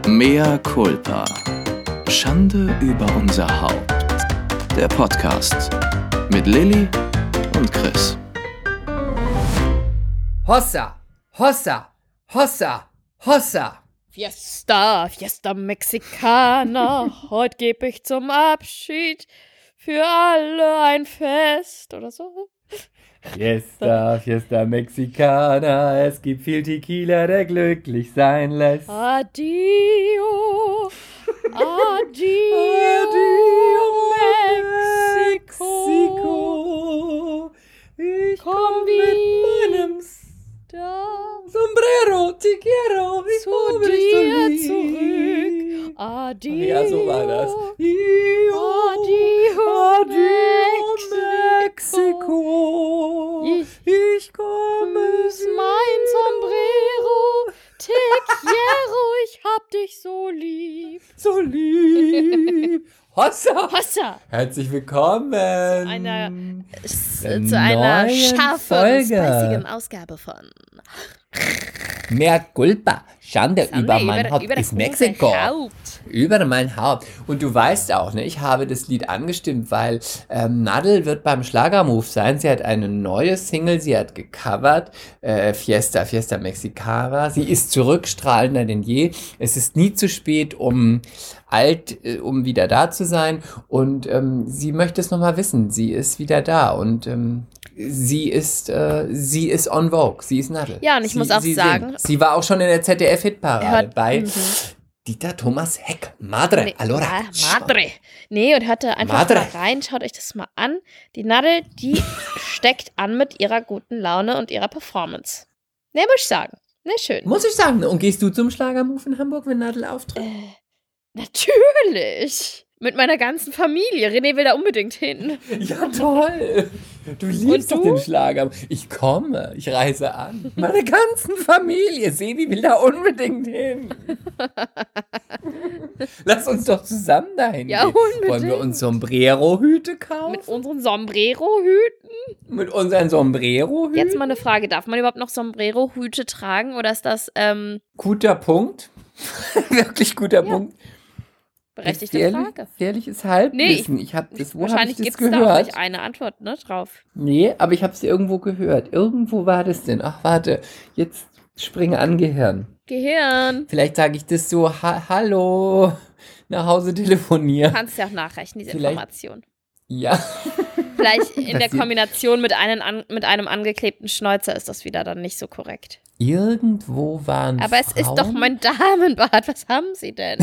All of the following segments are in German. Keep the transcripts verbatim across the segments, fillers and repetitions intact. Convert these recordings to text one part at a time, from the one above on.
Mea culpa. Schande über unser Haupt. Der Podcast mit Lilly und Chris. Hossa, Hossa, Hossa, Hossa. Fiesta, Fiesta Mexicana, heute gebe ich zum Abschied für alle ein Fest oder so. Fiesta, Fiesta Mexicana, es gibt viel Tequila, der glücklich sein lässt. Adio, adio, Mexiko. Ich Komm komm mit meinem Da Sombrero, te quiero, ich zu komme dich so dir lieb. zurück. Adio, Ach ja, so war das. Adio, Adio, Mexiko. Mexiko. Ich Ich komme Grüß mein Sombrero, te quiero, ich hab dich so lieb. so lieb. Hossa. Hossa! Herzlich willkommen Zu einer, Der zu einer neuen scharfen, Folge. spicigen Ausgabe von Mea culpa. Schande Sande über mein Haupt über ist das Mexiko. Haupt. Über mein Haupt. Und du weißt auch, ne, ich habe das Lied angestimmt, weil ähm, Nadel wird beim Schlagermove sein. Sie hat eine neue Single, sie hat gecovert, äh, Fiesta, Fiesta Mexicana. Sie ist zurück, strahlender denn je. Es ist nie zu spät, um alt, äh, um wieder da zu sein. Und ähm, sie möchte es nochmal wissen. Sie ist wieder da und ähm, sie ist, äh, sie ist on Vogue. Sie ist Nadel. Ja, und ich sie, muss auch sie sagen- singt. Sie war auch schon in der Z D F-Hitparade Hört- bei mhm. Dieter Thomas Heck. Madre, Nee, allora. Ma- Madre. Nee, und hört da einfach Madre. mal rein, schaut euch das mal an. Die Nadel, die steckt an mit ihrer guten Laune und ihrer Performance. Ne, muss ich sagen. Ne, schön. Muss ich sagen. Und gehst du zum Schlagermove in Hamburg, wenn Nadel auftritt? Äh, natürlich. Mit meiner ganzen Familie. René will da unbedingt hin. Ja, toll. Du liebst Und doch du? den Schlager. Ich komme, ich reise an. Meine ganzen Familie. Sebi will da unbedingt hin. Lass uns doch zusammen dahin Ja, gehen. unbedingt. Wollen wir uns Sombrero-Hüte kaufen? Mit unseren Sombrero-Hüten. Mit unseren Sombrero-Hüten? Jetzt mal eine Frage. Darf man überhaupt noch Sombrero-Hüte tragen? Oder ist das ähm, Guter Punkt. Wirklich guter Ja. Punkt. berechtigte Gefährlich- Frage? Gefährliches Halbwissen. ich hab das, wo hab ich Wahrscheinlich das gibt es da auch gehört? nicht eine Antwort ne, drauf. Nee, aber ich habe es irgendwo gehört. Irgendwo war das denn. Ach, warte. Jetzt springe an Gehirn. Gehirn. Vielleicht sage ich das so, ha hallo, nach Hause Du telefonieren. kannst ja auch nachreichen, diese Vielleicht- Information. Ja. Vielleicht in der Passiert. Kombination mit einem, an, mit einem angeklebten Schnäuzer ist das wieder dann nicht so korrekt. Irgendwo waren Aber es Frauen. ist doch mein Damenbad. Was haben Sie denn?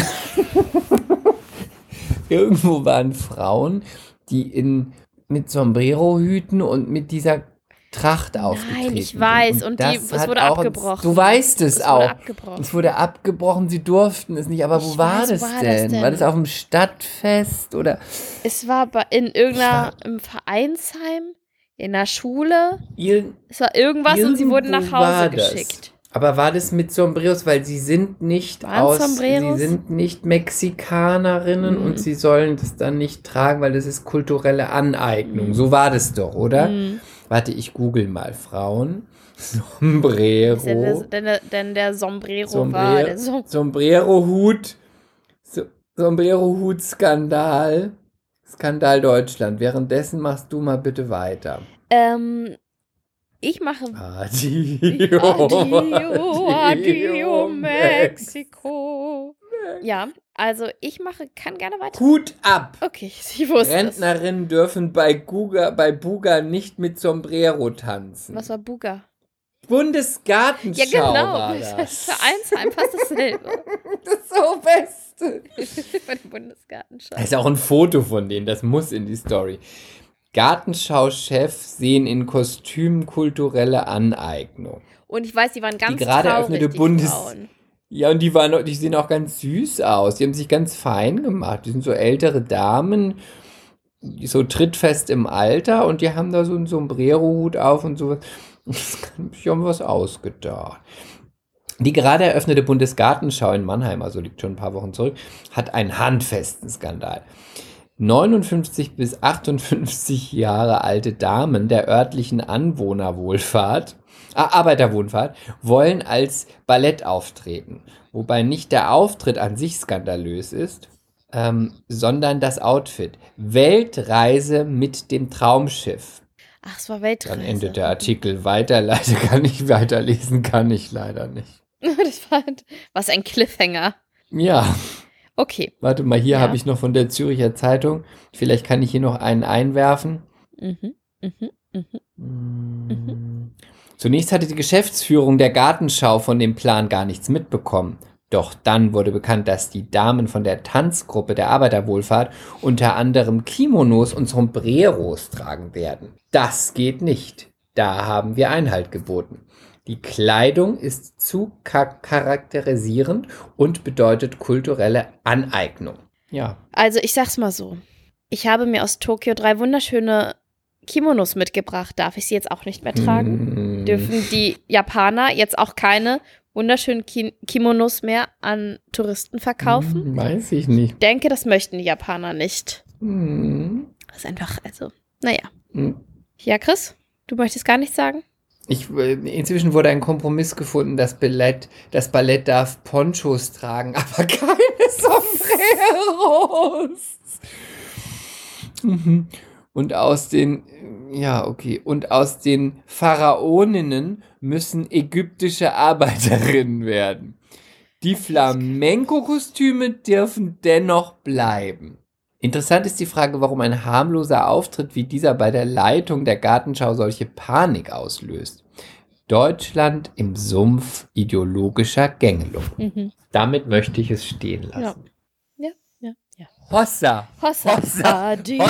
Irgendwo waren Frauen, die in, mit Sombrero-Hüten und mit dieser Tracht aufgetreten ich sind. weiß, und die- das es hat wurde auch- abgebrochen. Du weißt es, Es auch. wurde abgebrochen. Es wurde abgebrochen, sie durften es nicht. Aber wo Ich war, weiß, das wo war denn? das denn? War das auf dem Stadtfest oder? Es war bei- in irgendeiner, im Vereinsheim, in der Schule. Ir Es war irgendwas und sie wurden nach Irgendwo war Hause das. geschickt. Aber war das mit Sombreros? Weil sie sind nicht Waren aus, Sombreros? sie sind nicht Mexikanerinnen Mhm. und sie sollen das dann nicht tragen, weil das ist kulturelle Aneignung. So war das doch, oder? Mhm. Warte, ich google mal Frauen. Sombrero. Denn der, denn, der, denn der Sombrero Sombre- war der Som Sombrero-Hut. So Sombrero-Hut-Skandal. Skandal Deutschland. Währenddessen machst du mal bitte weiter. ähm, ich mache Adio. Adio, Adio, Mexiko. Ja, also ich mache, kann gerne weiter. Hut ab. Okay, ich wusste es. Rentnerinnen dürfen bei, Guga, bei Buga nicht mit Sombrero tanzen. Was war Buga? Bundesgartenschau Ja, genau. war Das das. Vereinsheim, fast dasselbe. Das so Beste. Bei der Bundesgartenschau. Da ist auch ein Foto von denen, das muss in die Story. Gartenschau-Chef sehen in Kostümen kulturelle Aneignung. Und ich weiß, die waren ganz Die gerade traurig, eröffnete die Bundes- Frauen. Ja, und die, waren, die sehen auch ganz süß aus. Die haben sich ganz fein gemacht. Die sind so ältere Damen, so trittfest im Alter und die haben da so einen Sombrero-Hut auf und sowas. Ich habe was ausgedacht. Die gerade eröffnete Bundesgartenschau in Mannheim, also liegt schon ein paar Wochen zurück, hat einen handfesten Skandal. neunundfünfzig bis achtundfünfzig Jahre alte Damen der örtlichen Anwohnerwohlfahrt Arbeiterwohnfahrt, wollen als Ballett auftreten. Wobei nicht der Auftritt an sich skandalös ist, ähm, sondern das Outfit. Weltreise mit dem Traumschiff. Ach, es war Weltreise. Dann endet der Artikel weiter. Leider kann ich weiterlesen, kann ich leider nicht. Das war was ein Cliffhanger. Ja. Okay. Warte mal, hier Ja. habe ich noch von der Züricher Zeitung. Vielleicht kann ich hier noch einen einwerfen. Mhm, mhm, mhm. Mhm. Zunächst hatte die Geschäftsführung der Gartenschau von dem Plan gar nichts mitbekommen. Doch dann wurde bekannt, dass die Damen von der Tanzgruppe der Arbeiterwohlfahrt unter anderem Kimonos und Sombreros tragen werden. Das geht nicht. Da haben wir Einhalt geboten. Die Kleidung ist zu char- charakterisierend und bedeutet kulturelle Aneignung. Ja. Also ich sag's mal so. Ich habe mir aus Tokio drei wunderschöne Kimonos mitgebracht. Darf ich sie jetzt auch nicht mehr tragen? Mm. Dürfen die Japaner jetzt auch keine wunderschönen Ki- Kimonos mehr an Touristen verkaufen? Hm, weiß ich nicht. Ich denke, das möchten die Japaner nicht. Hm. Das ist einfach, also, naja. Hm. Ja, Chris, du möchtest gar nichts sagen? Ich, äh, inzwischen wurde ein Kompromiss gefunden, das Ballett, das Ballett darf Ponchos tragen, aber keine Sombreros. Mhm. Und aus den, ja, okay, und aus den Pharaoninnen müssen ägyptische Arbeiterinnen werden. Die Flamenco-Kostüme dürfen dennoch bleiben. Interessant ist die Frage, warum ein harmloser Auftritt wie dieser bei der Leitung der Gartenschau solche Panik auslöst. Deutschland im Sumpf ideologischer Gängelung. Mhm. Damit möchte ich es stehen lassen. Ja, ja, ja. Hossa! Hossa, Hossa, adio.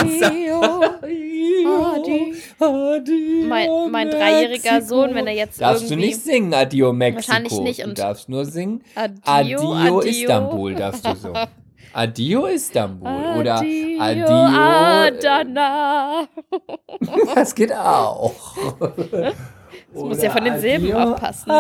Adio, Adi. Adio, Mein, mein dreijähriger Mexiko. Sohn, wenn er jetzt Darfst irgendwie... du nicht singen, Adio Mexiko. Wahrscheinlich nicht. Du Und darfst nur singen, Adio, Adio, Adio. Istanbul darfst du so. Adio Istanbul oder Adio, Adio. Adana. Das geht auch. Das muss ja von den Silben abpassen.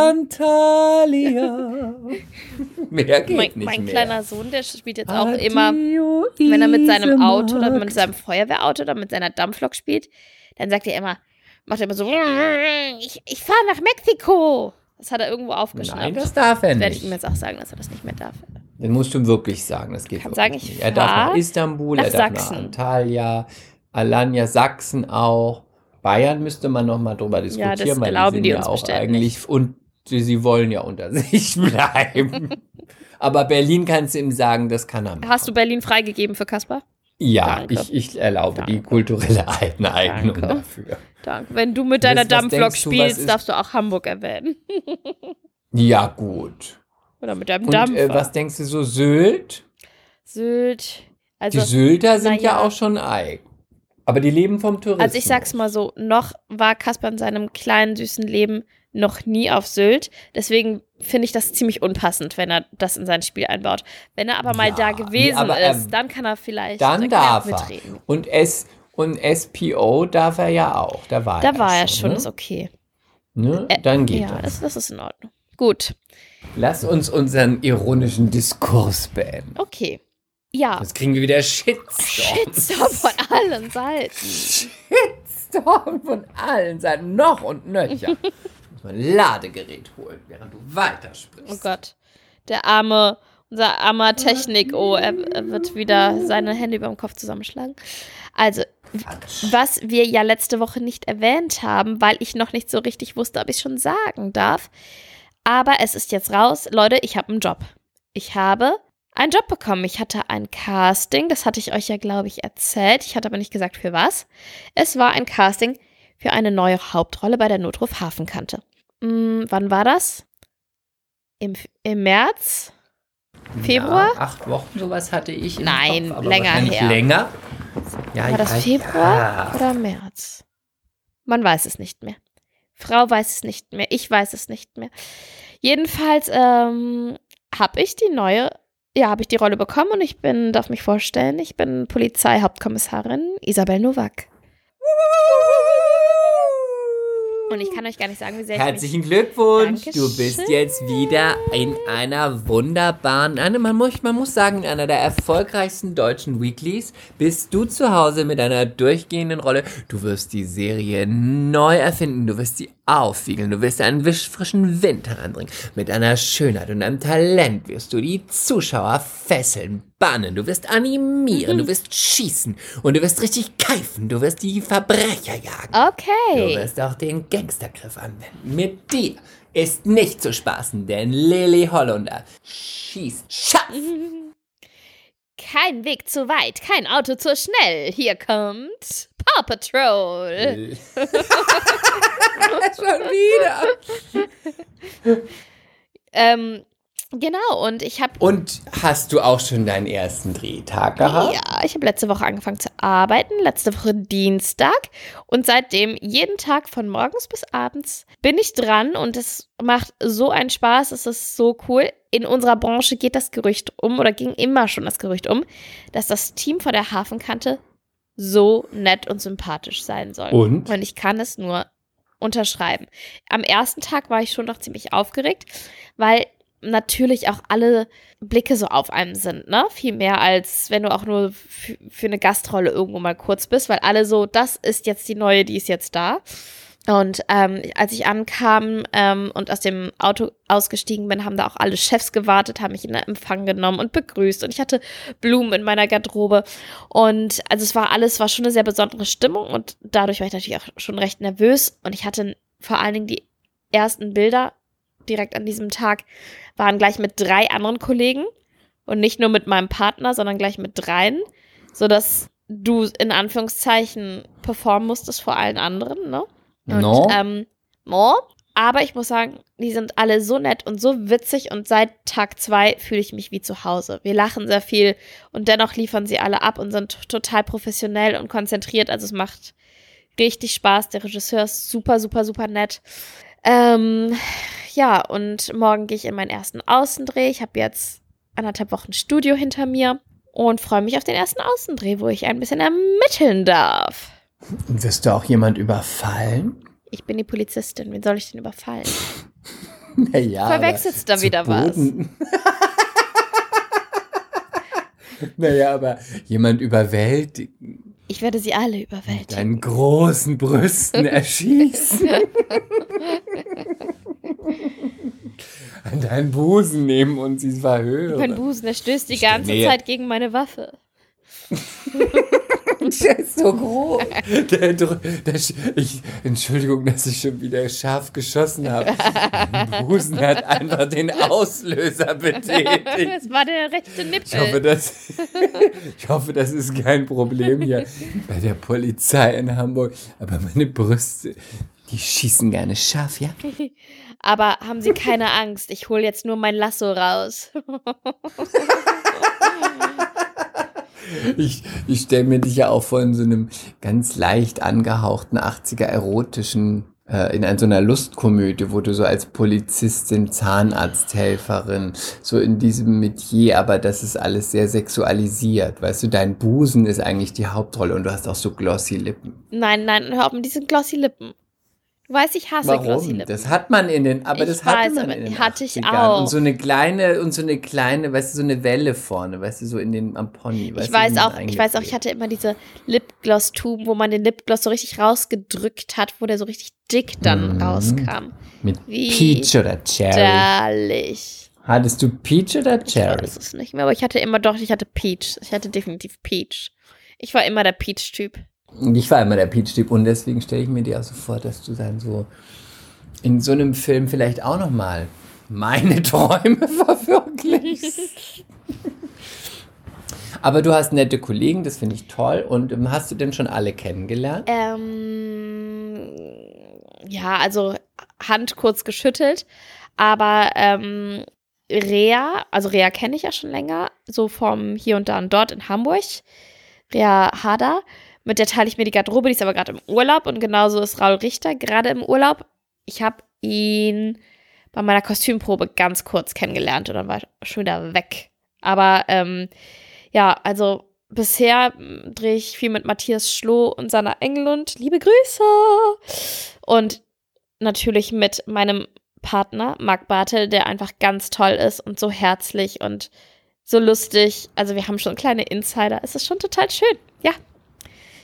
Antalya. Mehr geht Mein, nicht mein mehr. kleiner Sohn, der spielt jetzt auch immer, wenn er mit seinem Auto oder mit seinem Feuerwehrauto oder mit seiner Dampflok spielt, dann sagt er immer, macht er immer so, ich, ich fahre nach Mexiko. Das hat er irgendwo aufgeschnappt. Nein, das darf er Das werde ich nicht. ihm jetzt auch sagen, dass er das nicht mehr darf. Den musst du wirklich sagen, das geht Kann wirklich sagen, ich nicht. Er darf fahr nach Istanbul, nach er darf Sachsen. nach Antalya, Alanya, Sachsen auch. Bayern müsste man noch mal drüber diskutieren, das weil glauben die sind die ja uns auch bestimmt eigentlich und sie, sie wollen ja unter sich bleiben. Aber Berlin kannst du ihm sagen, das kann er machen. Hast du Berlin freigegeben für Kaspar? Ja, Danke. ich, ich erlaube die Danke. kulturelle Aneignung Danke. dafür. Danke. Wenn du mit deiner Was Dampflok denkst du, was spielst, ist- darfst du auch Hamburg erwähnen. Ja, gut. Oder mit deinem Und Dampfer. äh, was denkst du so, Sylt? Sylt. Also, Die Sylter sind na ja. ja auch schon eigen. Aber die leben vom Tourismus. Also ich sag's mal so, noch war Kaspar in seinem kleinen, süßen Leben noch nie auf Sylt. Deswegen finde ich das ziemlich unpassend, wenn er das in sein Spiel einbaut. Wenn er aber mal Ja, da nee, gewesen aber er- ist, dann kann er vielleicht Dann kann darf er er. mitreden. Und, S, und S P O darf er ja auch. Da war Da er war schon, er schon, ne? ist okay. Ne? Äh, Dann geht ja, das. das. Das ist in Ordnung. Gut, Lass uns unseren ironischen Diskurs beenden. okay. Ja, Jetzt kriegen wir wieder Shitstorm. Shitstorm von allen Seiten. Shitstorm von allen Seiten. Noch und nöcher. Muss man ein Ladegerät holen, während du weitersprichst. Oh Gott, der arme, unser armer Technik, oh, er, er wird wieder seine Hände über dem Kopf zusammenschlagen. Also, was wir ja letzte Woche nicht erwähnt haben, weil ich noch nicht so richtig wusste, ob ich es schon sagen darf. Aber es ist jetzt raus. Leute, ich habe einen Job. Ich habe einen Job bekommen. Ich hatte ein Casting, das hatte ich euch ja, glaube ich, erzählt. Ich hatte aber nicht gesagt, für was. Es war ein Casting für eine neue Hauptrolle bei der Notruf Hafenkante. Hm, wann war das? Im, im März? Februar? Ja, acht Wochen, sowas hatte ich im Nein, Kopf, aber länger wahrscheinlich her. länger. Ja, War das ja, Februar ja. oder März? Man weiß es nicht mehr. Frau weiß es nicht mehr. Ich weiß es nicht mehr. Jedenfalls ähm, habe ich die neue, ja, habe ich die Rolle bekommen und ich bin, darf mich vorstellen, ich bin Polizeihauptkommissarin Isabel Nowak. Und ich kann euch gar nicht sagen, wie sehr ich mich... Herzlichen Glückwunsch, Dankeschön. du bist jetzt wieder in einer wunderbaren, eine, man, muss, man muss sagen, in einer der erfolgreichsten deutschen Weeklies bist du zu Hause mit einer durchgehenden Rolle. Du wirst die Serie neu erfinden, du wirst sie aufwiegeln, du wirst einen wisch- frischen Wind heranbringen. Mit deiner Schönheit und deinem Talent wirst du die Zuschauer fesseln, bannen, du wirst animieren, du wirst schießen und du wirst richtig keifen, du wirst die Verbrecher jagen. Okay. Du wirst auch den Gangstergriff anwenden. Mit dir ist nicht zu spaßen, denn Lily Hollunder schießt scharf. Kein Weg zu weit, kein Auto zu schnell. Hier kommt Paw Patrol. Schon wieder. ähm, genau, und ich habe... Und hast du auch schon deinen ersten Drehtag gehabt? Ja, ich habe letzte Woche angefangen zu arbeiten, letzte Woche Dienstag. Und seitdem jeden Tag von morgens bis abends bin ich dran und es macht so einen Spaß, es ist so cool. In unserer Branche geht das Gerücht um, oder ging immer schon das Gerücht um, dass das Team von der Hafenkante so nett und sympathisch sein soll. Und? Und ich kann es nur unterschreiben. Am ersten Tag war ich schon noch ziemlich aufgeregt, weil natürlich auch alle Blicke so auf einem sind, ne? Viel mehr, als wenn du auch nur f- für eine Gastrolle irgendwo mal kurz bist, weil alle so, das ist jetzt die neue, die ist jetzt da. Und ähm, als ich ankam ähm, und aus dem Auto ausgestiegen bin, haben da auch alle Chefs gewartet, haben mich in den Empfang genommen und begrüßt. Und ich hatte Blumen in meiner Garderobe. Und also es war alles, war schon eine sehr besondere Stimmung. Und dadurch war ich natürlich auch schon recht nervös. Und ich hatte vor allen Dingen die ersten Bilder direkt an diesem Tag, waren gleich mit drei anderen Kollegen. Und nicht nur mit meinem Partner, sondern gleich mit dreien. Sodass du in Anführungszeichen performen musstest vor allen anderen, ne? Und, No. ähm, no. Aber ich muss sagen, die sind alle so nett und so witzig und seit Tag zwei fühle ich mich wie zu Hause. Wir lachen sehr viel und dennoch liefern sie alle ab und sind t- total professionell und konzentriert. Also es macht richtig Spaß. Der Regisseur ist super, super, super nett. Ähm, ja, und morgen gehe ich in meinen ersten Außendreh. Ich habe jetzt anderthalb Wochen Studio hinter mir und freue mich auf den ersten Außendreh, wo ich ein bisschen ermitteln darf. Und wirst du auch jemand überfallen? Ich bin die Polizistin. Wen soll ich denn überfallen? Naja, Verwechselst da wieder was? Naja, aber jemand überwältigen. Ich werde sie alle überwältigen. Deinen großen Brüsten erschießen. An deinen Busen nehmen und sie verhören. Mein Busen, der stößt die Ich stell ganze mir- Zeit gegen meine Waffe. Der ist so groß. Der, Dr- der, Sch- ich, Entschuldigung, dass ich schon wieder scharf geschossen habe. Mein Busen hat einfach den Auslöser betätigt. Das war der rechte Nippel. Ich hoffe, das, ich hoffe, das ist kein Problem hier bei der Polizei in Hamburg. Aber meine Brüste, die schießen gerne scharf, ja? Aber haben Sie keine Angst, ich hole jetzt nur mein Lasso raus. Ich, ich stelle mir dich ja auch vor in so einem ganz leicht angehauchten achtziger erotischen, äh, in so einer Lustkomödie, wo du so als Polizistin, Zahnarzthelferin, so in diesem Metier, aber das ist alles sehr sexualisiert. Weißt du, dein Busen ist eigentlich die Hauptrolle und du hast auch so glossy Lippen. Nein, nein, hör auf mit diesen glossy Lippen. Du weißt, ich hasse glossy Warum? Lippen. Das hat man in den, aber Ich das hatte weiß, man aber in den hatte ich achtzigern. auch. Und so eine kleine, und so eine kleine, weißt du, so eine Welle vorne, weißt du, so in den, am Pony. Weißt Ich du, weiß so auch, ich weiß auch, ich hatte immer diese Lipgloss-Tuben, wo man den Lipgloss so richtig rausgedrückt hat, wo der so richtig dick dann Mhm. rauskam. Mit Wie Peach oder Cherry. Widerlich. Hattest du Peach oder Ich Cherry? weiß es nicht mehr, aber ich hatte immer doch, ich hatte Peach. Ich hatte definitiv Peach. Ich war immer der Peach-Typ. Und ich war immer der Peach-Typ und deswegen stelle ich mir dir auch so vor, dass du dann so in so einem Film vielleicht auch nochmal meine Träume verwirklichst. Aber du hast nette Kollegen, das finde ich toll. Und ähm, hast du denn schon alle kennengelernt? Ähm, ja, also Hand kurz geschüttelt, aber ähm, Rea, also Rea kenne ich ja schon länger, so vom Hier und Da und Dort in Hamburg. Rea Harder, mit der teile ich mir die Garderobe, die ist aber gerade im Urlaub und genauso ist Raul Richter gerade im Urlaub. Ich habe ihn bei meiner Kostümprobe ganz kurz kennengelernt und dann war er schon wieder weg. Aber ähm, ja, also bisher m, drehe ich viel mit Matthias Schloh und Sanna Englund. Liebe Grüße! Und natürlich mit meinem Partner Marc Bartel, der einfach ganz toll ist und so herzlich und so lustig. Also wir haben schon kleine Insider. Es ist schon total schön. Ja,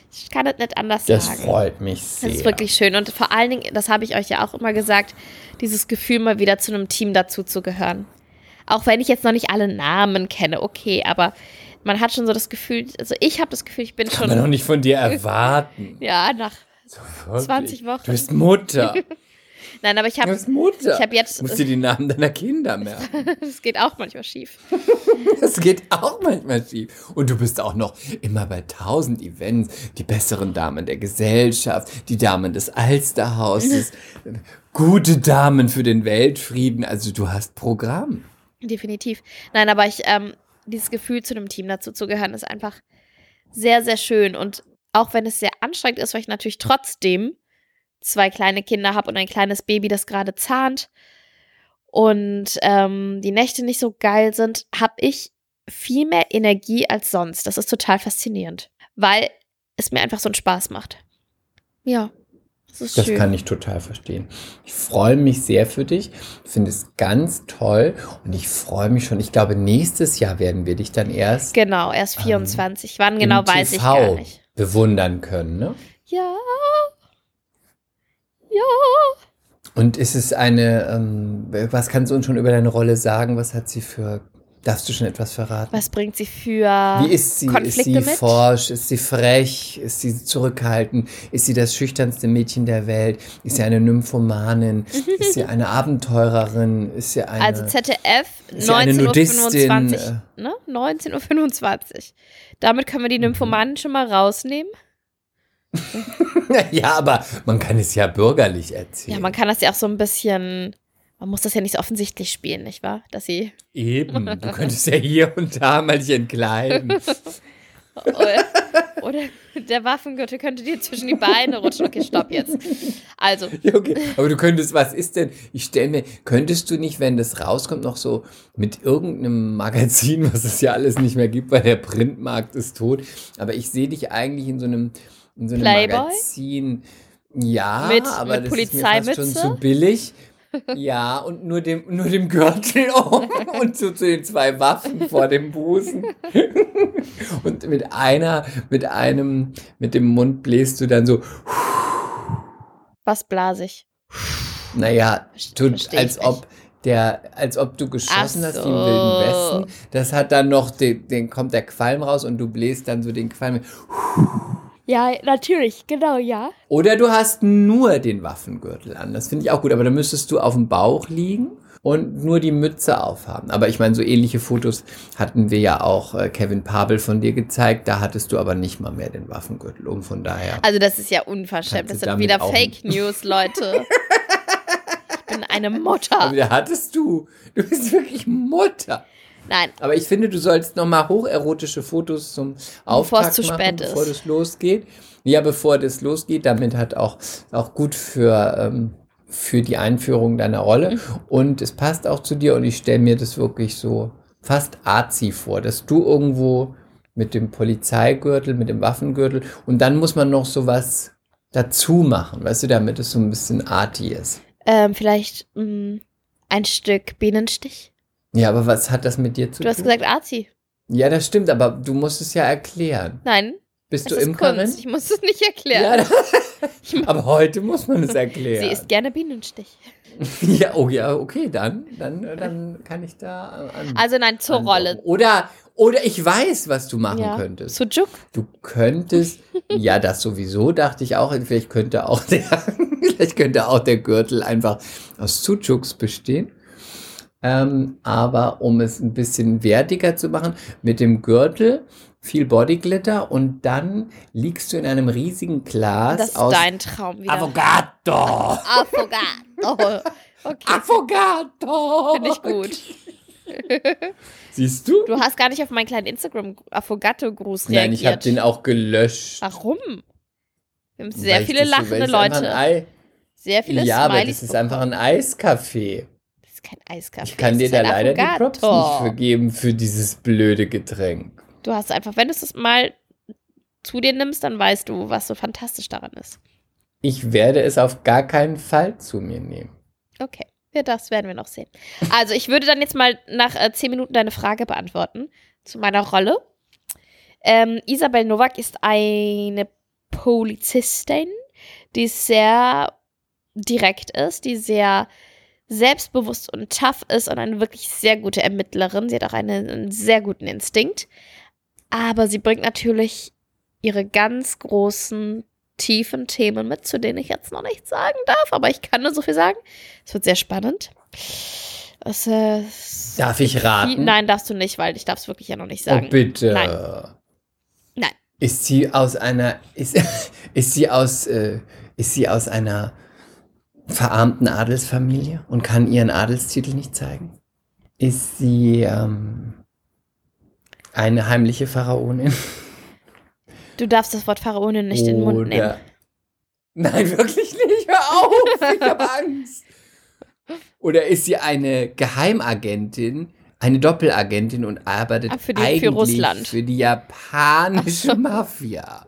Ich kann es nicht anders Das sagen. freut mich sehr. Das ist wirklich schön. Und vor allen Dingen, das habe ich euch ja auch immer gesagt, dieses Gefühl, mal wieder zu einem Team dazu zu gehören. Auch wenn ich jetzt noch nicht alle Namen kenne, okay, aber man hat schon so das Gefühl, also ich habe das Gefühl, ich bin Kann schon. man doch nicht von dir erwarten. Ja, nach So, wirklich. zwanzig Wochen. Du bist Mutter. Nein, aber ich Du habe, bist Mutter. ich habe jetzt, Du musst dir die Namen deiner Kinder merken. das geht auch manchmal schief. Das geht auch manchmal schief. Und du bist auch noch immer bei tausend Events. Die besseren Damen der Gesellschaft, die Damen des Alsterhauses, gute Damen für den Weltfrieden. Also du hast Programm. Definitiv. Nein, aber ich, ähm, dieses Gefühl, zu einem Team dazu zu gehören, ist einfach sehr, sehr schön. Und auch wenn es sehr anstrengend ist, weil ich natürlich trotzdem zwei kleine Kinder habe und ein kleines Baby, das gerade zahnt und ähm, die Nächte nicht so geil sind, habe ich viel mehr Energie als sonst. Das ist total faszinierend, weil es mir einfach so einen Spaß macht. Ja, das ist Das schön. kann ich total verstehen. Ich freue mich sehr für dich, finde es ganz toll und ich freue mich schon. Ich glaube, nächstes Jahr werden wir dich dann erst Genau, erst vierundzwanzig. Wann genau, im weiß ich T V gar nicht. bewundern können, ne? Ja. Ja. Und ist es eine, ähm, was kannst du uns schon über deine Rolle sagen? Was hat sie für, darfst du schon etwas verraten? Was bringt sie für Wie ist sie? Konflikte ist sie mit? forsch? Ist sie frech? Ist sie zurückhaltend? Ist sie das schüchternste Mädchen der Welt? Ist sie eine Nymphomanin? Ist sie eine Abenteurerin? Ist sie eine... Also Z D F, ist sie eine neunzehn Uhr fünfundzwanzig. Nudistin? Ne? neunzehn Uhr fünfundzwanzig. Damit können wir die Nymphomanen schon mal rausnehmen. Ja, aber man kann es ja bürgerlich erzählen. Ja, man kann das ja auch so ein bisschen, man muss das ja nicht so offensichtlich spielen, nicht wahr? Dass sie, Eben, du könntest ja hier und da mal dich entkleiden. oder, oder der Waffengürtel könnte dir zwischen die Beine rutschen. Okay, stopp jetzt. Also, Ja, okay. Aber du könntest, was ist denn, ich stelle mir, könntest du nicht, wenn das rauskommt, noch so mit irgendeinem Magazin, was es ja alles nicht mehr gibt, weil der Printmarkt ist tot, aber ich sehe dich eigentlich in so einem, in so einem Playboy? Magazin, ja, Mit- aber mit das ist mir fast schon Polizeimütze? zu billig. Ja, und nur dem, nur dem Gürtel um und so zu den zwei Waffen vor dem Busen. Und mit einer, mit einem, mit dem Mund bläst du dann so, was blasig. naja, tut, Versteh ich als nicht. ob der, als ob du geschossen Ach hast so. wie im Wilden Westen. Das hat dann noch, den, den kommt der Qualm raus und du bläst dann so den Qualm. Ja, natürlich, genau, ja. Oder du hast nur den Waffengürtel an. Das finde ich auch gut, aber dann müsstest du auf dem Bauch liegen und nur die Mütze aufhaben. Aber ich meine, so ähnliche Fotos hatten wir ja auch äh, Kevin Pabel von dir gezeigt. Da hattest du aber nicht mal mehr den Waffengürtel um, von daher. Also das ist ja unverschämt. Kannst Das du sind damit wieder auch Fake News, Leute. Ich bin eine Mutter. Aber da hattest du. Du bist wirklich Mutter. Nein, Aber ich finde, du sollst nochmal hocherotische Fotos zum Auftakt zu machen, spät bevor ist. das losgeht. Ja, bevor das losgeht, damit hat auch, auch gut für, ähm, für die Einführung deiner Rolle. Mhm. Und es passt auch zu dir und ich stelle mir das wirklich so fast arzi vor, dass du irgendwo mit dem Polizeigürtel, mit dem Waffengürtel und dann muss man noch sowas dazu machen, weißt du, damit es so ein bisschen arty ist. ähm, vielleicht mh, ein Stück Bienenstich. Ja, aber was hat das mit dir zu Du hast tun? gesagt Arzi. Ja, das stimmt, aber du musst es ja erklären. Nein, Bist es du ist Imkerin? Kunst. Ich muss es nicht erklären. Ja, da, aber heute muss man es erklären. Sie isst gerne Bienenstich. Ja, oh ja, okay, dann, dann, dann kann ich da an. Also nein, zur andocken. Rolle. Oder, oder ich weiß, was du machen Ja. könntest. Sujuk? Du könntest, ja, das sowieso, dachte ich auch, vielleicht könnte auch der, vielleicht könnte auch der Gürtel einfach aus Sujuks bestehen. Ähm, aber um es ein bisschen wertiger zu machen, mit dem Gürtel viel Bodyglitter und dann liegst du in einem riesigen Glas Das ist aus dein Traum wieder. Avocado. Affogato. Okay, Avocado. finde ich gut. Siehst du? Du hast gar nicht auf meinen kleinen Instagram-Affogato-Gruß reagiert. Nein, ich habe den auch gelöscht. Warum? Wir haben sehr Weil ich viele das so- lachende weil es einfach Leute. Ein Ei, Sehr viele ja, aber Smileys das ist einfach ein Eiskaffee. Das ist kein Eiskaffee. Ich kann das dir ist da ein leider die Props Affogato. nicht vergeben für dieses blöde Getränk. Du hast einfach, wenn du es mal zu dir nimmst, dann weißt du, was so fantastisch daran ist. Ich werde es auf gar keinen Fall zu mir nehmen. Okay, ja, das werden wir noch sehen. Also ich würde dann jetzt mal nach äh, zehn Minuten deine Frage beantworten zu meiner Rolle. Ähm, Isabel Nowak ist eine Polizistin, die sehr direkt ist, die sehr selbstbewusst und tough ist und eine wirklich sehr gute Ermittlerin. Sie hat auch eine, einen sehr guten Instinkt. Aber sie bringt natürlich ihre ganz großen, tiefen Themen mit, zu denen ich jetzt noch nichts sagen darf. Aber ich kann nur so viel sagen. Es wird sehr spannend. Es, äh, Darf ich raten? Nein, darfst du nicht, weil ich darf es wirklich ja noch nicht sagen. Oh, bitte. Nein. Nein. Ist sie aus einer, ist, ist sie aus, äh, ist sie aus einer verarmten Adelsfamilie und kann ihren Adelstitel nicht zeigen? Ist sie ähm, eine heimliche Pharaonin? Du darfst das Wort Pharaonin nicht in den Mund nehmen. Nein, wirklich nicht. Hör auf, ich habe Angst. Oder ist sie eine Geheimagentin, eine Doppelagentin und arbeitet Ach, für die, eigentlich für Russland. für die japanische Mafia?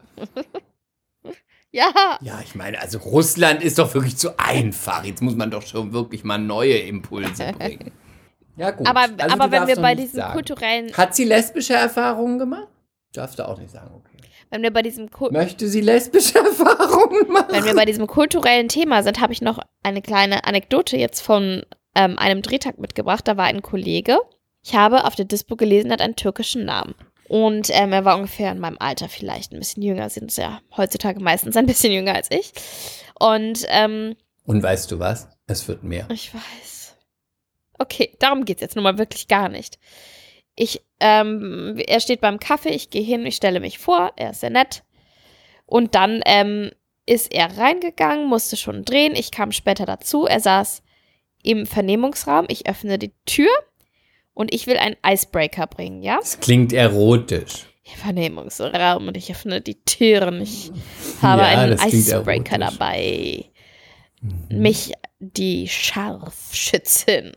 Ja. Ja, ich meine, also Russland ist doch wirklich zu einfach. Jetzt muss man doch schon wirklich mal neue Impulse bringen. Ja gut. Aber, also, aber wenn wir bei nicht diesem sagen. kulturellen... Hat sie lesbische Erfahrungen gemacht? Darfst du auch nicht sagen, okay. Wenn wir bei diesem Ku- Möchte sie lesbische Erfahrungen machen? Wenn wir bei diesem kulturellen Thema sind, habe ich noch eine kleine Anekdote jetzt von ähm, einem Drehtag mitgebracht. Da war ein Kollege. Ich habe auf der Dispo gelesen, er hat einen türkischen Namen. Und ähm, er war ungefähr in meinem Alter vielleicht, ein bisschen jünger, sind es ja heutzutage meistens ein bisschen jünger als ich. Und, ähm, Und weißt du was? Es wird mehr. Ich weiß. Okay, darum geht es jetzt nun mal wirklich gar nicht. Ich, ähm, er steht beim Kaffee, ich gehe hin, ich stelle mich vor, er ist sehr nett. Und dann ähm, ist er reingegangen, musste schon drehen, ich kam später dazu, er saß im Vernehmungsraum, ich öffne die Tür und ich will einen Icebreaker bringen, ja? Das klingt erotisch. Vernehmungsraum und ich öffne die Türen, ich habe Ja, einen das klingt Icebreaker erotisch. dabei. Mich, die Scharfschützin.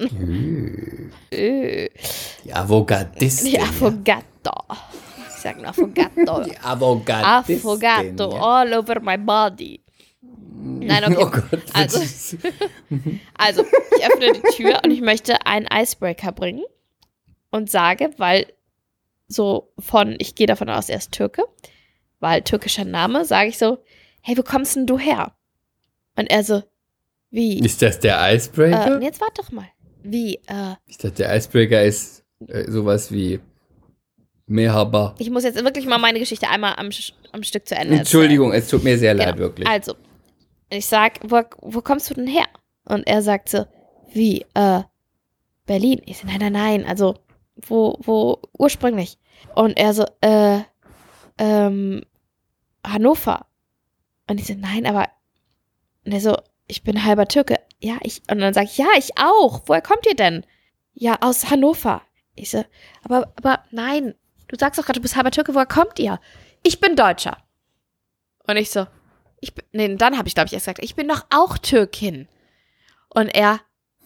Äh. Die Avogadistin. Die Affogato. Ich sag nur Affogato. Die Avogadistin. Affogato, ja. all over my body. Nein, okay. Oh Gott, Also, bitte. also, ich öffne die Tür und ich möchte einen Icebreaker bringen und sage, weil so von, ich gehe davon aus, er ist Türke, weil türkischer Name, sage ich so, hey, wo kommst denn du her? Und er so, wie? Ist das der Icebreaker? Äh, jetzt warte doch mal. Wie, äh, Ich dachte, der Icebreaker ist äh, sowas wie Merhaba. ich muss jetzt wirklich mal meine Geschichte einmal am, Sch- am Stück zu Ende erzählen. Entschuldigung, es tut mir sehr leid, Genau. wirklich. Also, ich sag, wo, wo kommst du denn her? Und er sagt so, wie, äh, Berlin. Ich so, nein, nein, nein, also, wo, wo, ursprünglich. Und er so, äh, ähm, Hannover. Und ich so, nein, aber, und er so, ich bin halber Türke. Ja, ich, und dann sag ich, ja, ich auch. Woher kommt ihr denn? Ja, aus Hannover. Ich so, aber, aber, nein, du sagst doch gerade, du bist halber Türke, woher kommt ihr? Ich bin Deutscher. Und ich so, ich bin, nee, dann habe ich, glaube ich, erst gesagt, ich bin doch auch Türkin. Und er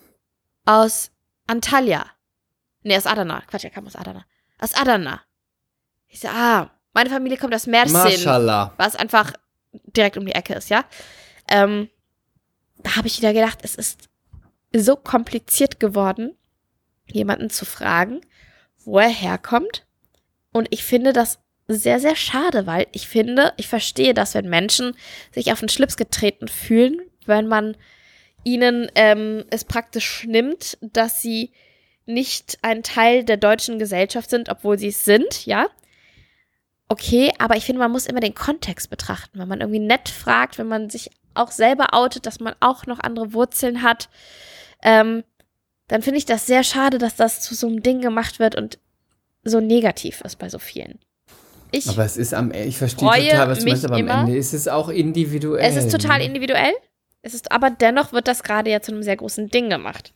aus Antalya. Nee, aus Adana. Quatsch, er kam aus Adana. Aus Adana. Ich so, ah, meine Familie kommt aus Mersin. Mashallah. Was einfach direkt um die Ecke ist, ja. Ähm, da habe ich wieder gedacht, es ist so kompliziert geworden, jemanden zu fragen, wo er herkommt. Und ich finde das sehr, sehr schade, weil ich finde, ich verstehe das, wenn Menschen sich auf den Schlips getreten fühlen, wenn man ihnen ähm, es praktisch nimmt, dass sie nicht ein Teil der deutschen Gesellschaft sind, obwohl sie es sind, ja. Okay, aber ich finde, man muss immer den Kontext betrachten. Wenn man irgendwie nett fragt, wenn man sich auch selber outet, dass man auch noch andere Wurzeln hat, ähm, dann finde ich das sehr schade, dass das zu so einem Ding gemacht wird und so negativ ist bei so vielen. Ich Aber es ist am Ende, ich verstehe freue total, was du mich meinst, aber am immer. Ende ist es auch individuell. Es ist total ne? individuell. Es ist, aber dennoch wird das gerade ja zu einem sehr großen Ding gemacht.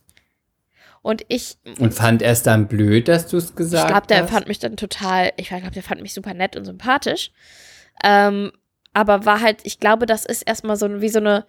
Und ich, Und fand er es dann blöd, dass du es gesagt ich glaube, der hast? fand mich dann total, ich glaube, der fand mich super nett und sympathisch. Ähm, aber war halt, ich glaube, das ist erstmal so wie so eine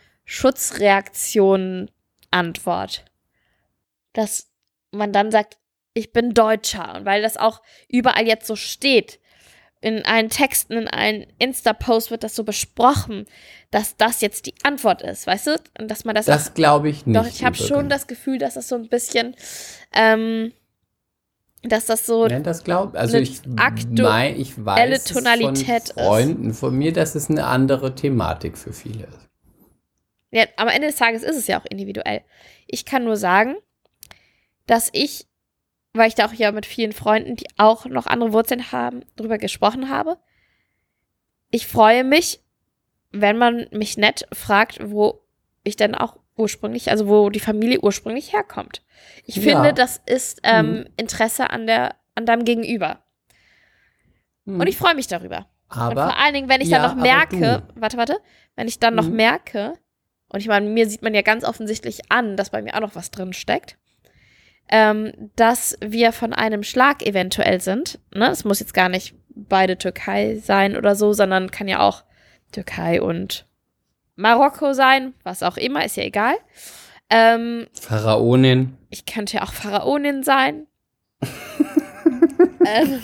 Schutzreaktion-Antwort. Dass man dann sagt, ich bin Deutscher. Und weil das auch überall jetzt so steht, in allen Texten, in allen Insta-Posts wird das so besprochen, dass das jetzt die Antwort ist, weißt du? Und dass man das, Das glaube ich nicht. doch, ich habe schon übrigens. das Gefühl, dass das so ein bisschen ähm, dass das so Nein, das glaubt, also eine ich, aktuelle mein, ich weiß es Tonalität von Freunden von mir, dass es eine andere Thematik für viele ist. Ja, am Ende des Tages ist es ja auch individuell. Ich kann nur sagen, dass ich, weil ich da auch ja mit vielen Freunden, die auch noch andere Wurzeln haben, drüber gesprochen habe, ich freue mich, wenn man mich nett fragt, wo ich dann auch ursprünglich, also wo die Familie ursprünglich herkommt. Ich Ja. finde, das ist ähm, Mhm. Interesse an der, an deinem Gegenüber. Hm. Und ich freue mich darüber. aber, und vor allen Dingen, wenn ich ja, dann noch aber merke, du. warte, warte, wenn ich dann noch Mhm. merke, und ich meine, mir sieht man ja ganz offensichtlich an, dass bei mir auch noch was drin steckt, ähm, dass wir von einem Schlag eventuell sind. Ne? Es muss jetzt gar nicht beide Türkei sein oder so, sondern kann ja auch Türkei und Marokko sein, was auch immer, ist ja egal. Ähm, Pharaonin. ich könnte ja auch Pharaonin sein. ähm,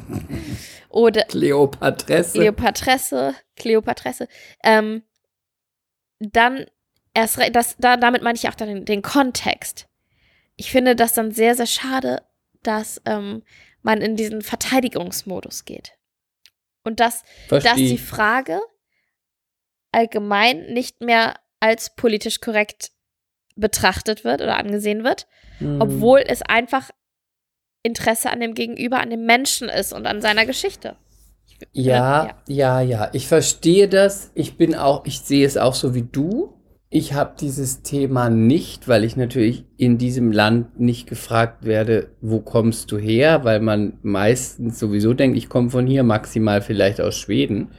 oder Kleopatresse. Kleopatresse, Kleopatresse. Ähm, dann erst, re- das, da, damit meine ich auch dann den, den Kontext. Ich finde das dann sehr, sehr schade, dass ähm, man in diesen Verteidigungsmodus geht. Und dass, dass Verstehe. die Frage allgemein nicht mehr als politisch korrekt betrachtet wird oder angesehen wird, Hm. obwohl es einfach Interesse an dem Gegenüber, an dem Menschen ist und an seiner Geschichte. Ja, ja, ja. Ich verstehe das. Ich bin auch, ich sehe es auch so wie du. Ich habe dieses Thema nicht, weil ich natürlich in diesem Land nicht gefragt werde, wo kommst du her, weil man meistens sowieso denkt, ich komme von hier, maximal vielleicht aus Schweden.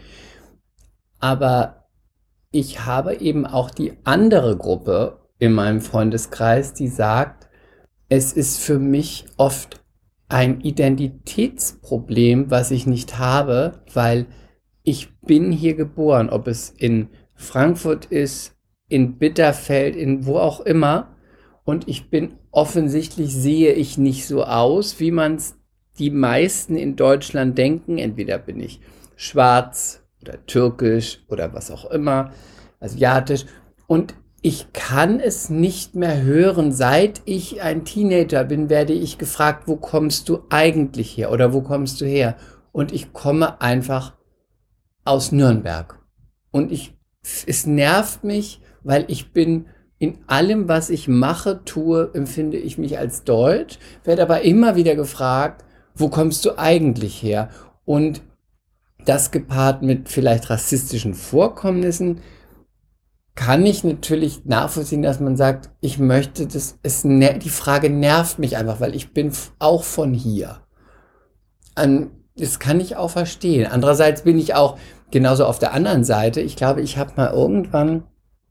Aber ich habe eben auch die andere Gruppe in meinem Freundeskreis, die sagt, es ist für mich oft ein Identitätsproblem, was ich nicht habe, weil ich bin hier geboren, ob es in Frankfurt ist, in Bitterfeld, in wo auch immer. Und ich bin offensichtlich, sehe ich nicht so aus, wie man es die meisten in Deutschland denken. Entweder bin ich schwarz oder türkisch oder was auch immer, asiatisch. Und ich kann es nicht mehr hören. Seit ich ein Teenager bin, werde ich gefragt, wo kommst du eigentlich her oder wo kommst du her? Und ich komme einfach aus Nürnberg. Und ich, es nervt mich, weil ich bin in allem, was ich mache, tue, empfinde ich mich als Deutsch, werde aber immer wieder gefragt, wo kommst du eigentlich her? Und das gepaart mit vielleicht rassistischen Vorkommnissen, kann ich natürlich nachvollziehen, dass man sagt, ich möchte das, es, ner- die Frage nervt mich einfach, weil ich bin f- auch von hier. Ähm, das kann ich auch verstehen. Andererseits bin ich auch genauso auf der anderen Seite. Ich glaube, ich habe mal irgendwann,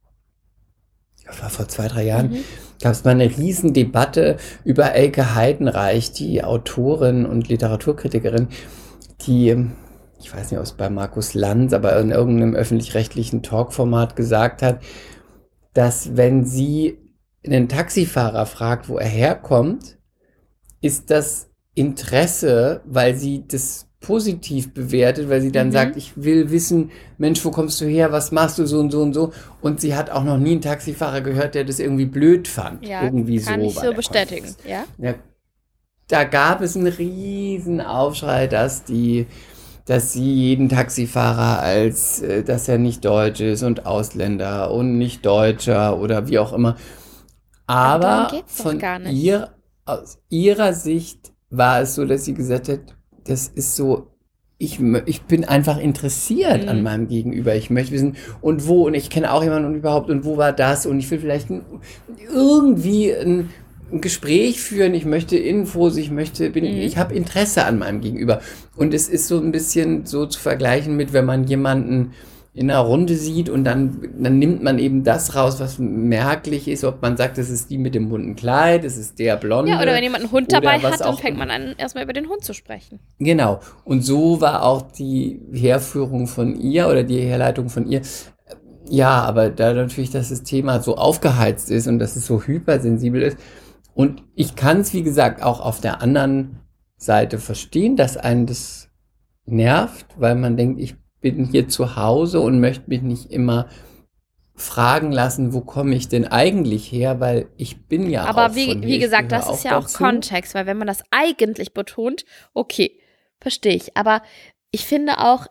das war vor zwei, drei Jahren, Mhm. gab es mal eine riesen Debatte über Elke Heidenreich, die Autorin und Literaturkritikerin, die, ich weiß nicht, ob es bei Markus Lanz, aber in irgendeinem öffentlich-rechtlichen Talkformat gesagt hat, dass wenn sie einen Taxifahrer fragt, wo er herkommt, ist das Interesse, weil sie das positiv bewertet, weil sie dann Mhm. sagt, ich will wissen, Mensch, wo kommst du her, was machst du so und so und so. Und sie hat auch noch nie einen Taxifahrer gehört, der das irgendwie blöd fand. Ja, irgendwie kann so ich war so der bestätigen, Kontext. ja. Ja, da gab es einen riesen Aufschrei, dass die, dass sie jeden Taxifahrer als, äh, dass er nicht deutsch ist und Ausländer und nicht Deutscher oder wie auch immer. Aber darum Aber geht's doch von gar nicht. ihr, aus ihrer Sicht war es so, dass sie gesagt hat, das ist so, ich, mö- ich bin einfach interessiert Mhm. an meinem Gegenüber. Ich möchte wissen, und wo, und ich kenne auch jemanden und überhaupt, und wo war das, und ich will vielleicht ein, irgendwie ein, ein Gespräch führen, ich möchte Infos, ich möchte, bin, Mhm. ich habe Interesse an meinem Gegenüber. Und es ist so ein bisschen so zu vergleichen mit, wenn man jemanden in einer Runde sieht und dann, dann nimmt man eben das raus, was merklich ist, ob man sagt, das ist die mit dem bunten Kleid, das ist der Blonde. Ja, oder wenn jemand einen Hund oder dabei was hat, dann auch fängt immer. man an, erstmal über den Hund zu sprechen. Genau. Und so war auch die Herführung von ihr oder die Herleitung von ihr. Ja, aber da natürlich, dass das Thema so aufgeheizt ist und dass es so hypersensibel ist. Und ich kann es, wie gesagt, auch auf der anderen Seite verstehen, dass einen das nervt, weil man denkt, ich bin hier zu Hause und möchte mich nicht immer fragen lassen, wo komme ich denn eigentlich her, weil ich bin ja Aber auch wie, von hier, wie ich gesagt, gehöre das ist ja auch dazu. Kontext, weil wenn man das eigentlich betont, okay, verstehe ich. Aber ich finde auch,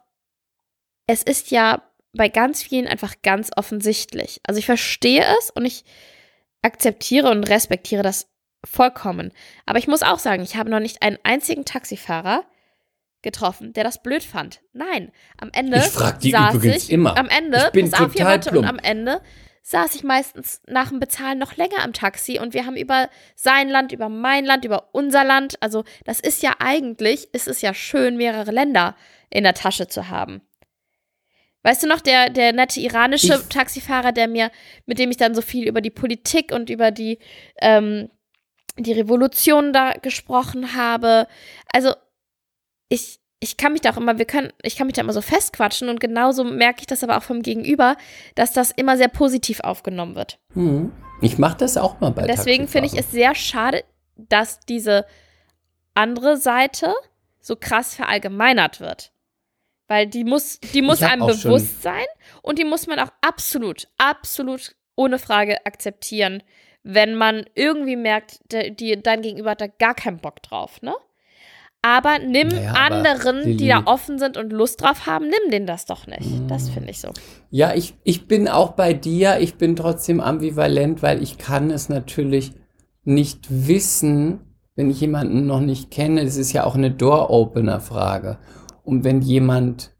es ist ja bei ganz vielen einfach ganz offensichtlich. Also ich verstehe es und ich akzeptiere und respektiere das vollkommen. Aber ich muss auch sagen, ich habe noch nicht einen einzigen Taxifahrer getroffen, der das blöd fand. Nein, am Ende Ich frag die saß übrigens ich, immer. am Ende, Ich bin pass auf, hier, total warte, plump. und am Ende saß ich meistens nach dem Bezahlen noch länger am Taxi und wir haben über sein Land, über mein Land, über unser Land, also das ist ja eigentlich, ist es ja schön, mehrere Länder in der Tasche zu haben. Weißt du noch, der, der nette iranische Ich- Taxifahrer, der mir, mit dem ich dann so viel über die Politik und über die, ähm, die Revolution da gesprochen habe. Also, ich, ich kann mich da auch immer, wir können, ich kann mich da immer so festquatschen und genauso merke ich das aber auch vom Gegenüber, dass das immer sehr positiv aufgenommen wird. Hm. Ich mache das auch mal bei Deswegen finde ich es sehr schade, dass diese andere Seite so krass verallgemeinert wird. Weil die muss, die muss Ich hab einem auch schon- bewusst sein und die muss man auch absolut, absolut ohne Frage akzeptieren, wenn man irgendwie merkt, der, die, dein Gegenüber hat da gar keinen Bock drauf, ne? Aber nimm Naja, aber anderen, die Lilly- da offen sind und Lust drauf haben, nimm denen das doch nicht. Das finde ich so. Ja, ich, ich bin auch bei dir, ich bin trotzdem ambivalent, weil ich kann es natürlich nicht wissen, wenn ich jemanden noch nicht kenne. Es ist ja auch eine Door-Opener-Frage. Und wenn jemand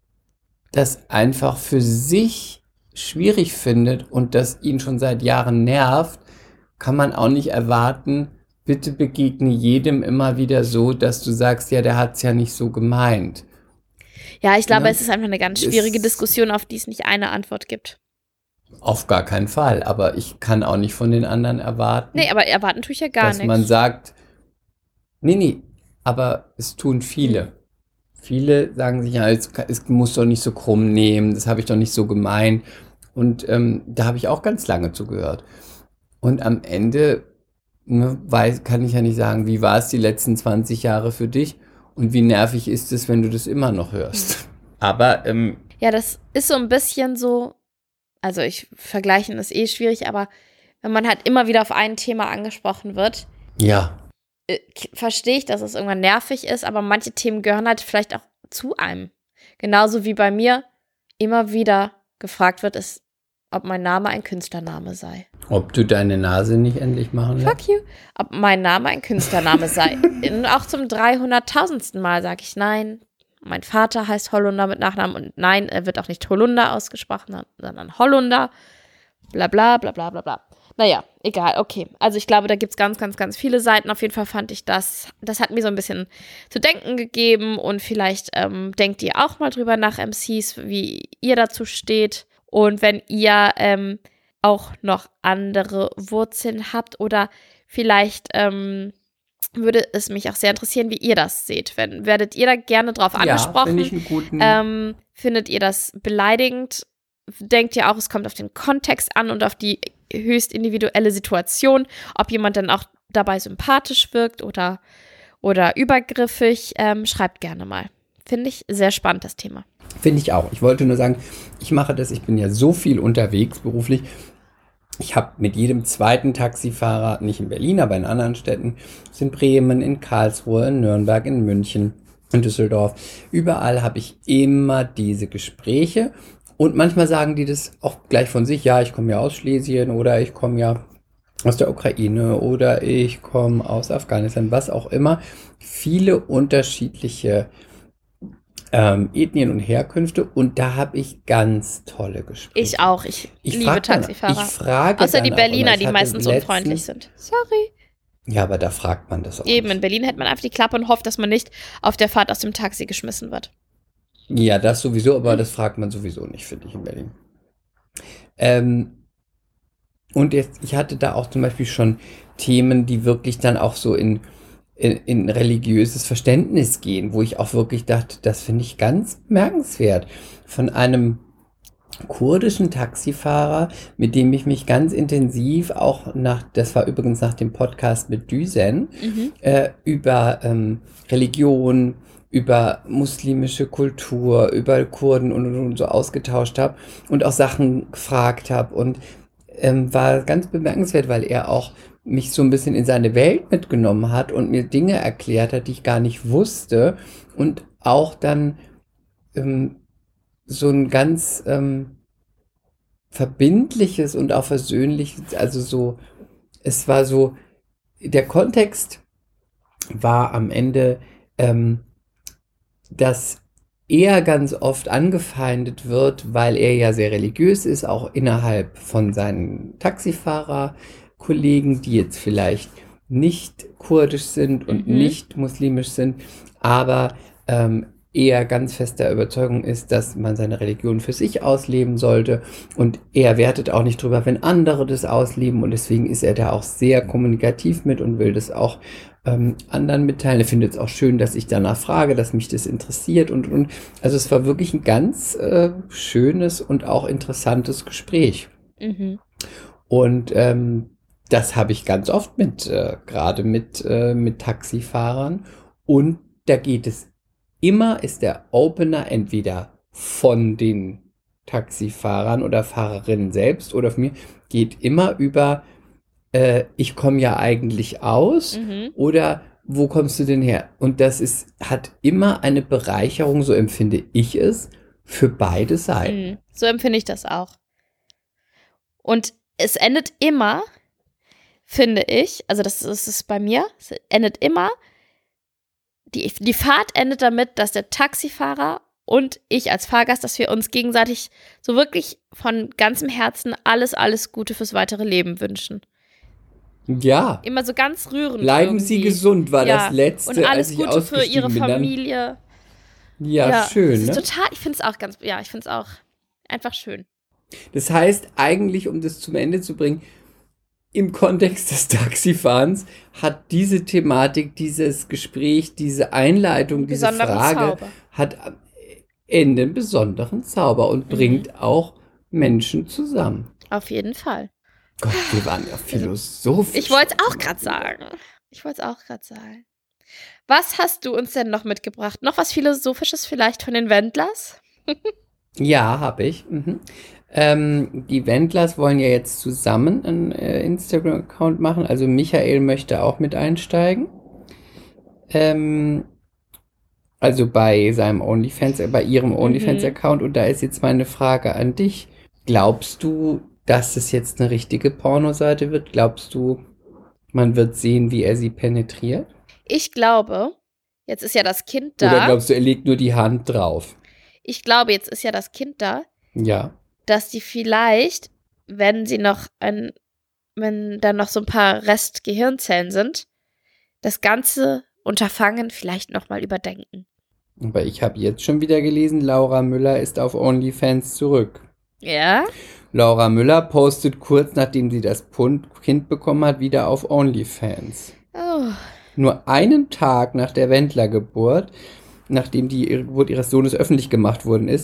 das einfach für sich schwierig findet und das ihn schon seit Jahren nervt, kann man auch nicht erwarten, bitte begegne jedem immer wieder so, dass du sagst, ja, der hat es ja nicht so gemeint. Ja, ich glaube, Ja, es ist einfach eine ganz schwierige es- Diskussion, auf die es nicht eine Antwort gibt. Auf gar keinen Fall. Aber ich kann auch nicht von den anderen erwarten, Nee, aber erwarten tue ich ja gar dass nichts. man sagt, nee, nee, aber es tun viele. Viele sagen sich, ja, es, es muss doch nicht so krumm nehmen, das habe ich doch nicht so gemeint. Und ähm, da habe ich auch ganz lange zugehört. Und am Ende ne, weiß, kann ich ja nicht sagen, wie war es die letzten zwanzig Jahre für dich und wie nervig ist es, wenn du das immer noch hörst. Aber ähm, Ja, das ist so ein bisschen so, also ich vergleichen ist eh schwierig, aber wenn man halt immer wieder auf ein Thema angesprochen wird, ja, äh, k- verstehe ich, dass es irgendwann nervig ist, aber manche Themen gehören halt vielleicht auch zu einem. Genauso wie bei mir immer wieder gefragt wird, ist, ob mein Name ein Künstlername sei. ob du deine Nase nicht endlich machen lässt. Fuck you. Ob mein Name ein Künstlername sei. Und auch zum dreihunderttausendsten Mal sage ich nein. Mein Vater heißt Hollunder mit Nachnamen und nein, er wird auch nicht Holunder ausgesprochen, sondern Hollunder. Bla bla bla bla bla bla. Naja, egal, okay. Also ich glaube, da gibt es ganz, ganz, ganz viele Seiten. Auf jeden Fall fand ich das, das hat mir so ein bisschen zu denken gegeben und vielleicht ähm, denkt ihr auch mal drüber nach, M Cs, wie ihr dazu steht. Und wenn ihr ähm, auch noch andere Wurzeln habt oder vielleicht ähm, würde es mich auch sehr interessieren, wie ihr das seht. Wenn, werdet ihr da gerne drauf Ja, angesprochen? finde ich einen guten. Ähm, findet ihr das beleidigend? Denkt ihr auch, es kommt auf den Kontext an und auf die höchst individuelle Situation, ob jemand dann auch dabei sympathisch wirkt oder, oder übergriffig? Ähm, schreibt gerne mal. Finde ich sehr spannend, das Thema. Finde ich auch. Ich wollte nur sagen, ich mache das, ich bin ja so viel unterwegs beruflich. Ich habe mit jedem zweiten Taxifahrer, nicht in Berlin, aber in anderen Städten, in Bremen, in Karlsruhe, in Nürnberg, in München, in Düsseldorf. Überall habe ich immer diese Gespräche. Und manchmal sagen die das auch gleich von sich. Ja, ich komme ja aus Schlesien oder ich komme ja aus der Ukraine oder ich komme aus Afghanistan, was auch immer. Viele unterschiedliche ähm, Ethnien und Herkünfte. Und da habe ich ganz tolle Gespräche. Ich auch. Ich, Ich liebe frag dann- Taxifahrer. ich frage Außer dann die auch immer. Berliner, Ich die hatte meistens letztens- unfreundlich sind. Sorry. Ja, aber da fragt man das auch Eben, nicht. in Berlin hält man einfach die Klappe und hofft, dass man nicht auf der Fahrt aus dem Taxi geschmissen wird. Ja, das sowieso, aber das fragt man sowieso nicht, finde ich, in Berlin. Ähm, und jetzt, ich hatte da auch zum Beispiel schon Themen, die wirklich dann auch so in, in, in religiöses Verständnis gehen, wo ich auch wirklich dachte, das finde ich ganz bemerkenswert. Von einem kurdischen Taxifahrer, mit dem ich mich ganz intensiv auch nach, das war übrigens nach dem Podcast mit Düsen, Mhm. äh, über ähm, Religion, über muslimische Kultur, über Kurden und, und, und so ausgetauscht habe und auch Sachen gefragt habe und ähm, war ganz bemerkenswert, weil er auch mich so ein bisschen in seine Welt mitgenommen hat und mir Dinge erklärt hat, die ich gar nicht wusste und auch dann ähm, so ein ganz ähm, verbindliches und auch versöhnliches, also so, es war so, der Kontext war am Ende, ähm, dass er ganz oft angefeindet wird, weil er ja sehr religiös ist, auch innerhalb von seinen Taxifahrerkollegen, die jetzt vielleicht nicht kurdisch sind und Mhm. nicht muslimisch sind, aber ähm, er ganz fester Überzeugung ist, dass man seine Religion für sich ausleben sollte und er wertet auch nicht drüber, wenn andere das ausleben und deswegen ist er da auch sehr kommunikativ mit und will das auch ähm, anderen mitteilen. Er findet es auch schön, dass ich danach frage, dass mich das interessiert und, und also es war wirklich ein ganz äh, schönes und auch interessantes Gespräch. Mhm. Und ähm, das habe ich ganz oft mit, äh, gerade mit, äh, mit Taxifahrern. Und da geht es immer, ist der Opener entweder von den Taxifahrern oder Fahrerinnen selbst oder von mir, geht immer über, äh, ich komme ja eigentlich aus Mhm. oder wo kommst du denn her? Und das ist, hat immer eine Bereicherung, so empfinde ich es, für beide Seiten. Mhm. So empfinde ich das auch. Und es endet immer, finde ich, also das ist es bei mir, es endet immer, die, die Fahrt endet damit, dass der Taxifahrer und ich als Fahrgast, dass wir uns gegenseitig so wirklich von ganzem Herzen alles, alles Gute fürs weitere Leben wünschen. Ja, Immer so ganz rührend bleiben irgendwie. Sie gesund, war Ja, das letzte, und als alles ich Gute für ihre ausgestiegen bin. Dann, Familie. ja, schön, das ne? ist total, ich finde es auch ganz, ja, ich finde es auch einfach schön. Das heißt, eigentlich, um das zum Ende zu bringen, im Kontext des Taxifahrens hat diese Thematik, dieses Gespräch, diese Einleitung, diese Besonderen Frage, Zauber. hat am Ende einen besonderen Zauber und bringt auch Menschen zusammen. Auf jeden Fall. Gott, wir waren ja philosophisch. Ich wollte es auch gerade sagen. Ich wollte es auch gerade sagen. Was hast du uns denn noch mitgebracht? Noch was Philosophisches vielleicht von den Wendlers? Ja, habe ich. Mhm. Ähm, die Wendlers wollen ja jetzt zusammen einen äh, Instagram-Account machen. Also Michael möchte auch mit einsteigen. Ähm, also bei seinem OnlyFans, äh, bei ihrem OnlyFans-Account. Und da ist jetzt meine Frage an dich. Glaubst du, dass es jetzt eine richtige Pornoseite wird? Glaubst du, man wird sehen, wie er sie penetriert? Ich glaube, jetzt ist ja das Kind da. Oder glaubst du, er legt nur die Hand drauf? Ich glaube, jetzt ist ja das Kind da, Ja. dass die vielleicht, wenn sie noch ein, wenn da noch so ein paar Restgehirnzellen sind, das ganze Unterfangen vielleicht nochmal überdenken. Aber ich habe jetzt schon wieder gelesen, Laura Müller ist auf OnlyFans zurück. Ja? Laura Müller postet kurz nachdem sie das Pund Kind bekommen hat, wieder auf OnlyFans. Oh. Nur einen Tag nach der Wendler-Geburt, nachdem die Geburt ihres Sohnes öffentlich gemacht worden ist,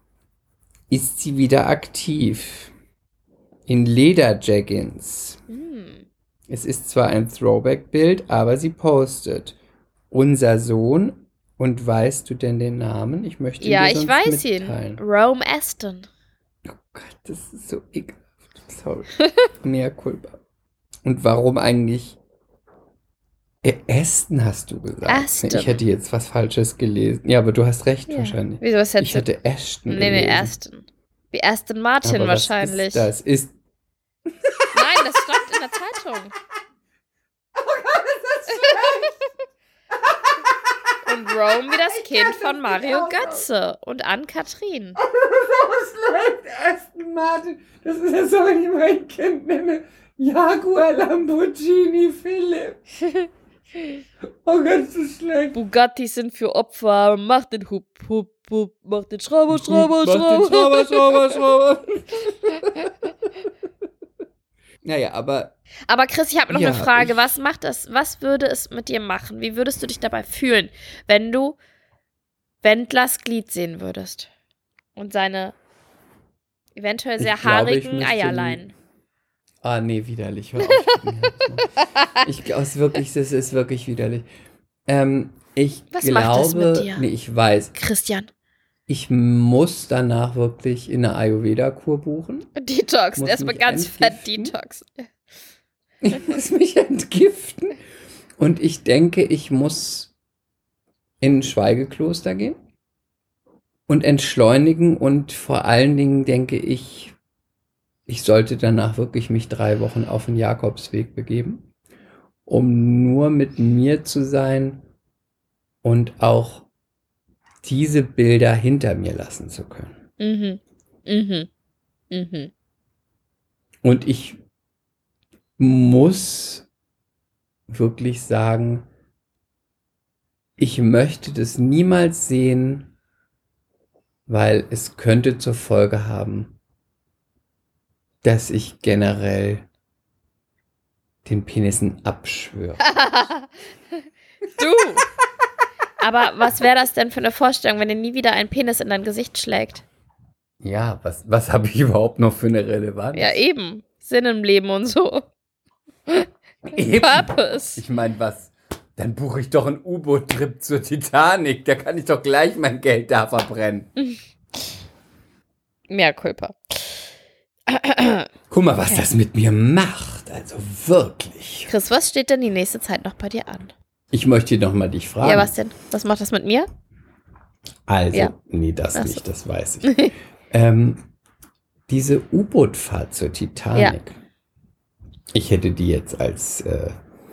ist sie wieder aktiv. In Lederjaggins. Hm. Es ist zwar ein Throwback-Bild, aber sie postet. Unser Sohn. Und weißt du denn den Namen? Ich möchte ihn Ja, dir ich sonst weiß mitteilen. ihn. Rome Aston. Oh Gott, das ist so ekelhaft. Sorry. Mea culpa. Und warum eigentlich? Äh, Aston hast du gesagt. Aston. Nee, ich hätte jetzt was Falsches gelesen. Ja, aber du hast recht Ja. wahrscheinlich. Wieso was hättest Ich du? hätte Ashton Nee, nee, gelesen. Aston. Wie Aston Martin Aber wahrscheinlich. Was ist das ist. Nein, das stand in der Zeitung. Und Rome wie das Kind von Mario Götze und Ann-Kathrin. So schlecht, Aston Martin. Das ist ja so, wenn ich mein Kind nenne. Jaguar Lamborghini Philipp. Oh Gott, so schlecht. Bugatti sind für Opfer. Mach den Hup, Hup, Hup. Mach den Schrauber, Schrauber, Mach den Schrauber. Schrauber, Schrauber, Schrauber. Naja, aber Aber Chris, ich habe noch Ja, eine Frage. ich- Was macht das? Was würde es mit dir machen? Wie würdest du dich dabei fühlen, wenn du Wendlers Glied sehen würdest? Und seine eventuell sehr Ich glaube, ich haarigen müsste- Eierlein. Ah, nee, widerlich. Hör auf. Ich glaube, es ist wirklich, das ist wirklich widerlich. Ähm, Ich Was glaube, macht das mit dir? Nee, ich weiß, Christian. ich muss danach wirklich in eine Ayurveda-Kur buchen. Detox. Muss Erstmal mich ganz fett entgiften. Detox. Ich muss mich entgiften. Und ich denke, ich muss in ein Schweigekloster gehen und entschleunigen. Und vor allen Dingen denke ich, ich sollte danach wirklich mich drei Wochen auf den Jakobsweg begeben, um nur mit mir zu sein und auch diese Bilder hinter mir lassen zu können. Mhm. Mhm. Mhm. Und ich muss wirklich sagen, ich möchte das niemals sehen, weil es könnte zur Folge haben, dass ich generell den Penissen abschwöre. Du! Aber was wäre das denn für eine Vorstellung, wenn dir nie wieder ein Penis in dein Gesicht schlägt? Ja, was, was habe ich überhaupt noch für eine Relevanz? Ja, eben. Sinn im Leben und so. Eben. Purpose. Ich meine, was? Dann buche ich doch einen U-Boot-Trip zur Titanic. Da kann ich doch gleich mein Geld da verbrennen. Mehr Culpa. Guck mal, was das mit mir macht. Also wirklich. Chris, was steht denn die nächste Zeit noch bei dir an? Ich möchte noch mal dich fragen. Ja, was denn? Was macht das mit mir? Also, Ja. nee, das Ach so. nicht, das weiß ich. ähm, diese U-Boot-Fahrt zur Titanic. Ich hätte die jetzt als, äh,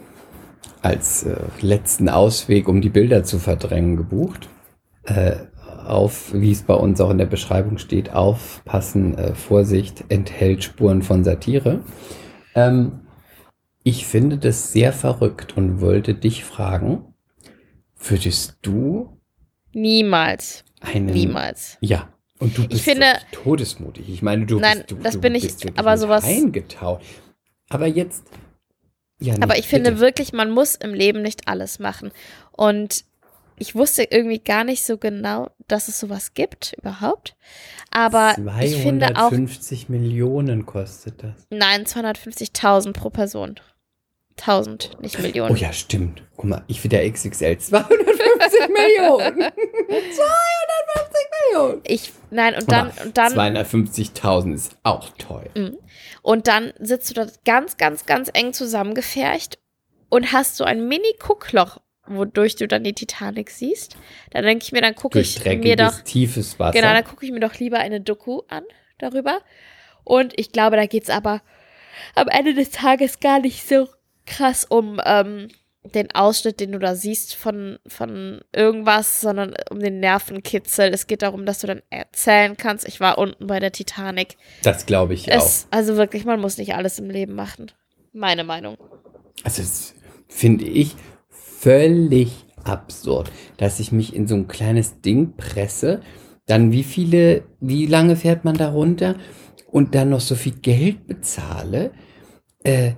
als äh, letzten Ausweg, um die Bilder zu verdrängen, gebucht. Äh, auf, wie es bei uns auch in der Beschreibung steht, aufpassen, äh, Vorsicht, enthält Spuren von Satire. Ähm, ich finde das sehr verrückt und wollte dich fragen, würdest du Niemals. einen... Niemals. Ja, und du bist finde- wirklich todesmutig. Ich meine, du Nein, bist, du, das du bin ich, bist wirklich aber mit sowas- eingetaucht. Aber jetzt... Ja, nee, Aber ich finde bitte. wirklich, man muss im Leben nicht alles machen. Und ich wusste irgendwie gar nicht so genau, dass es sowas gibt überhaupt. Aber ich finde auch, zweihundertfünfzig Millionen kostet das. nein, zweihundertfungfzigtausend pro Person. tausend, nicht Millionen. Oh ja, stimmt. Guck mal, ich will der X X L. zweihundertfünfzig Millionen. zweihundertfünfzig Millionen. Ich, nein, und Guck dann, mal, und dann, zweihundertfünfzigtausend ist auch teuer. und dann sitzt du dort ganz, ganz, ganz eng zusammengefercht und hast so ein Mini-Guckloch, wodurch du dann die Titanic siehst. Dann denke ich mir, dann gucke Durch ich mir dreckiges, doch, tiefes Wasser. genau, dann gucke ich mir doch lieber eine Doku an darüber. Und ich glaube, da geht es aber am Ende des Tages gar nicht so krass um ähm, den Ausschnitt, den du da siehst von, von irgendwas, sondern um den Nervenkitzel. Es geht darum, dass du dann erzählen kannst, ich war unten bei der Titanic. Das glaube ich auch. Es, also wirklich, man muss nicht alles im Leben machen. Meine Meinung. Also das finde ich völlig absurd, dass ich mich in so ein kleines Ding presse, dann wie viele, wie lange fährt man da runter und dann noch so viel Geld bezahle, äh,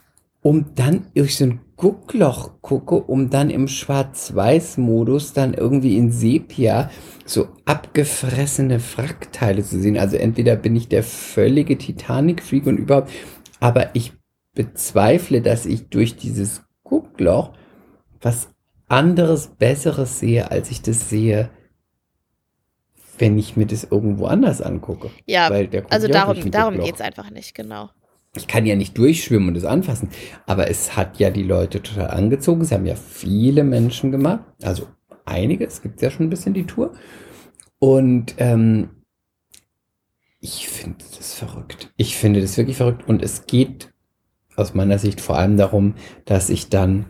um dann durch so ein Guckloch gucke, um dann im Schwarz-Weiß-Modus dann irgendwie in Sepia so abgefressene Wrackteile zu sehen. Also entweder bin ich der völlige Titanic-Freak und überhaupt, aber ich bezweifle, dass ich durch dieses Guckloch was anderes, Besseres sehe, als ich das sehe, wenn ich mir das irgendwo anders angucke. Ja, Weil der guckt also ja auch durch darum, ein darum Guckloch. geht es einfach nicht, genau. Ich kann ja nicht durchschwimmen und es anfassen, aber es hat ja die Leute total angezogen. Es haben ja viele Menschen gemacht, also einige, es gibt ja schon ein bisschen die Tour. Und ähm, ich finde das verrückt. Ich finde das wirklich verrückt und es geht aus meiner Sicht vor allem darum, dass ich dann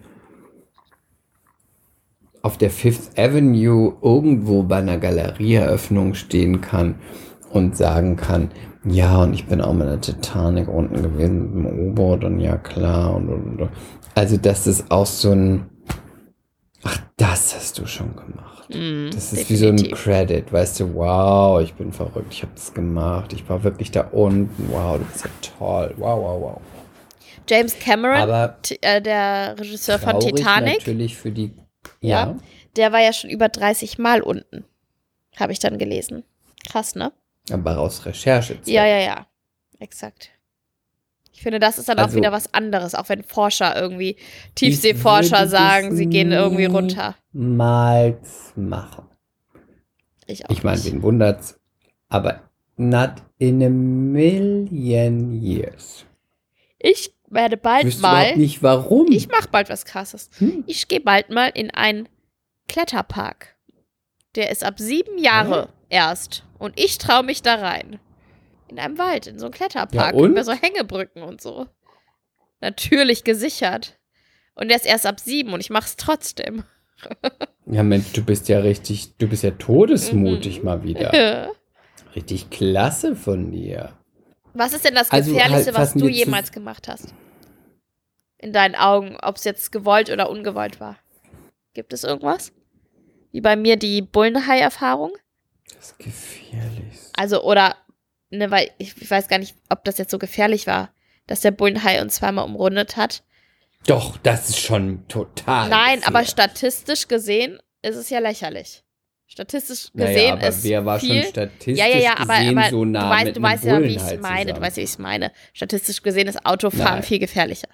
auf der Fifth Avenue irgendwo bei einer Galerieeröffnung stehen kann und sagen kann, ja, und ich bin auch mit der Titanic unten gewesen, mit dem U-Boot und ja, klar. Und, und, und. Also, das ist auch so ein, ach, das hast du schon gemacht. Mm, Das ist wie so ein definitiv. Credit, weißt du, wow, ich bin verrückt, ich habe das gemacht, ich war wirklich da unten, wow, du bist ja toll, wow, wow, wow. James Cameron, Aber t- äh, der Regisseur von traurig Titanic, natürlich für die, Ja. ja, der war ja schon über dreißig Mal unten. Habe ich dann gelesen. Krass, ne? aber aus Recherche. Ja, ja, ja. Exakt. Ich finde, das ist dann auch Also, wieder was anderes, auch wenn Forscher irgendwie, Tiefseeforscher sagen, sie gehen irgendwie runter. Mal machen. Ich auch Ich meine, nicht. wen wundert's? Aber not in a million years. Ich werde Ich bald wüsste mal, überhaupt nicht, warum. ich mache bald was Krasses. Hm? Ich gehe bald mal in einen Kletterpark. Der ist ab sieben Jahre erst. Und ich traue mich da rein. In einem Wald, in so einem Kletterpark. Ja, und? Über so Hängebrücken und so. Natürlich gesichert. Und der ist erst ab sieben und ich mache es trotzdem. Ja, Mensch, du bist ja richtig, du bist ja todesmutig Mhm. mal wieder. Richtig klasse von dir. Was ist denn das Also, Gefährlichste, halt, was fassen du wir zu- jemals gemacht hast? In deinen Augen, ob es jetzt gewollt oder ungewollt war. Gibt es irgendwas? Wie bei mir die Bullenhai-Erfahrung? Das Gefährlichste. Also, oder, ne, weil ich, ich weiß gar nicht, ob das jetzt so gefährlich war, dass der Bullenhai uns zweimal umrundet hat. Doch, das ist schon total. Nein, aber gefährlich. statistisch gesehen ist es ja lächerlich. Statistisch Naja, gesehen aber ist wer war viel. schon statistisch Ja, ja, ja, aber, gesehen aber so nah du weißt, mit du einem weißt ja, wie ich Bullenhai es meine. Du zusammen? weißt, wie ich es meine. Statistisch gesehen ist Autofahren Nein. viel gefährlicher.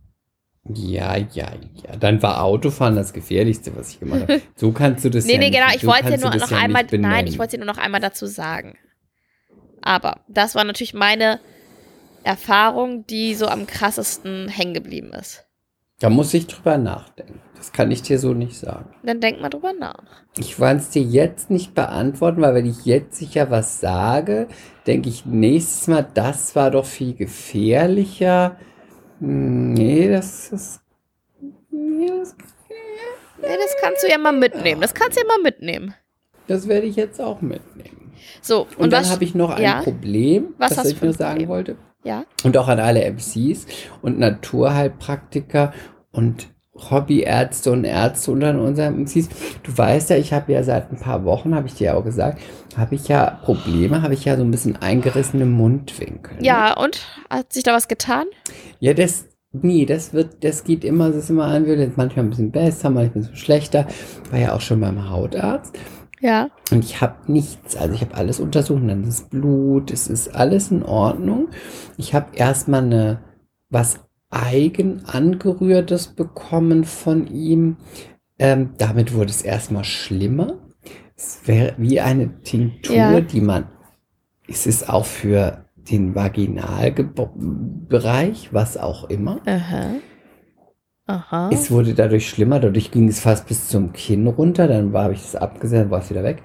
Ja, ja, ja. Dann war Autofahren das Gefährlichste, was ich gemacht habe. So kannst du das Nee, ja nee, nicht. genau. Ich so wollte ja kannst du nur das noch ja einmal. nicht benennen. Nein, ich wollte ja nur noch einmal dazu sagen. Aber das war natürlich meine Erfahrung, die so am krassesten hängen geblieben ist. Da muss ich drüber nachdenken. Das kann ich dir so nicht sagen. Dann denk mal drüber nach. Ich kann es dir jetzt nicht beantworten, weil wenn ich jetzt sicher was sage, denke ich nächstes Mal, das war doch viel gefährlicher. Hm, Nee, das ist... Nee, das, Ja, das kannst du ja mal mitnehmen. Das kannst du ja mal mitnehmen. das werde ich jetzt auch mitnehmen. So, Und, und, dann was? habe ich noch ein ja? Problem, Was das hast du ich für ein nur sagen Problem? wollte. Ja? Und auch an alle M Cs und Naturheilpraktiker und Hobbyärzte und Ärzte unter unseren M Cs. Du weißt ja, ich habe ja seit ein paar Wochen, habe ich dir auch gesagt, habe ich ja Probleme, habe ich ja so ein bisschen eingerissene Mundwinkel. ne? Ja, und? Hat sich da was getan? Ja, das, nee, das wird, das geht immer, das ist immer anwählend, manchmal ein bisschen besser, manchmal ein bisschen schlechter. War ja auch schon beim Hautarzt. Ja. Und ich habe nichts, also ich habe alles untersucht, dann das Blut, es ist alles in Ordnung. Ich habe erstmal eine, was eigen angerührtes bekommen von ihm. Ähm, damit wurde es erstmal schlimmer. Es wäre wie eine Tinktur, Ja. die man, es ist auch für den Vaginalbereich, was auch immer. Aha. Aha. Es wurde dadurch schlimmer, dadurch ging es fast bis zum Kinn runter, dann habe ich das abgesetzt, dann war es wieder weg.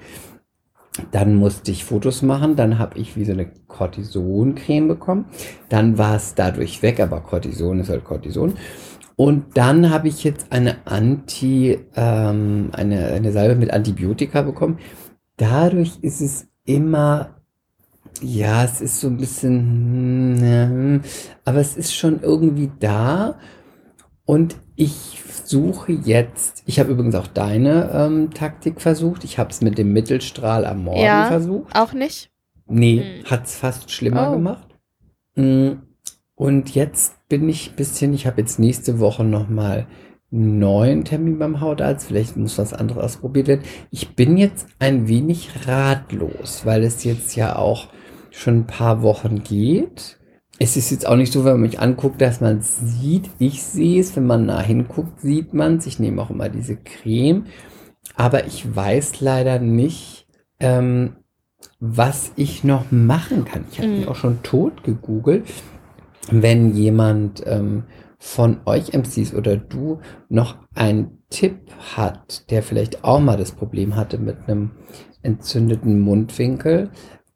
Dann musste ich Fotos machen, dann habe ich wie so eine Cortisoncreme bekommen. Dann war es dadurch weg, aber Cortison ist halt Cortison. Und dann habe ich jetzt eine Anti, ähm, eine, eine Salbe mit Antibiotika bekommen. Dadurch ist es immer, ja, es ist so ein bisschen, hm, aber es ist schon irgendwie da. Und ich suche jetzt, ich habe übrigens auch deine ähm, Taktik versucht. Ich habe es mit dem Mittelstrahl am Morgen Ja. versucht. Auch nicht? Nee, Hm. hat es fast schlimmer Oh. gemacht. Mm, Und jetzt bin ich ein bisschen, ich habe jetzt nächste Woche nochmal einen neuen Termin beim Hautarzt. Vielleicht muss was anderes ausprobiert werden. Ich bin jetzt ein wenig ratlos, weil es jetzt ja auch schon ein paar Wochen geht. Es ist jetzt auch nicht so, wenn man mich anguckt, dass man es sieht. Ich sehe es, wenn man nah hinguckt, sieht man es. Ich nehme auch immer diese Creme. Aber ich weiß leider nicht, ähm, was ich noch machen kann. Ich habe Mhm. mich auch schon tot gegoogelt. Wenn jemand ähm, von euch M Cs oder du noch einen Tipp hat, der vielleicht auch mal das Problem hatte mit einem entzündeten Mundwinkel,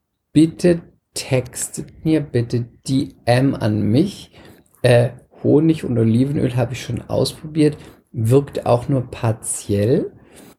bitte textet mir, bitte D M an mich. Äh, Honig und Olivenöl habe ich schon ausprobiert, wirkt auch nur partiell.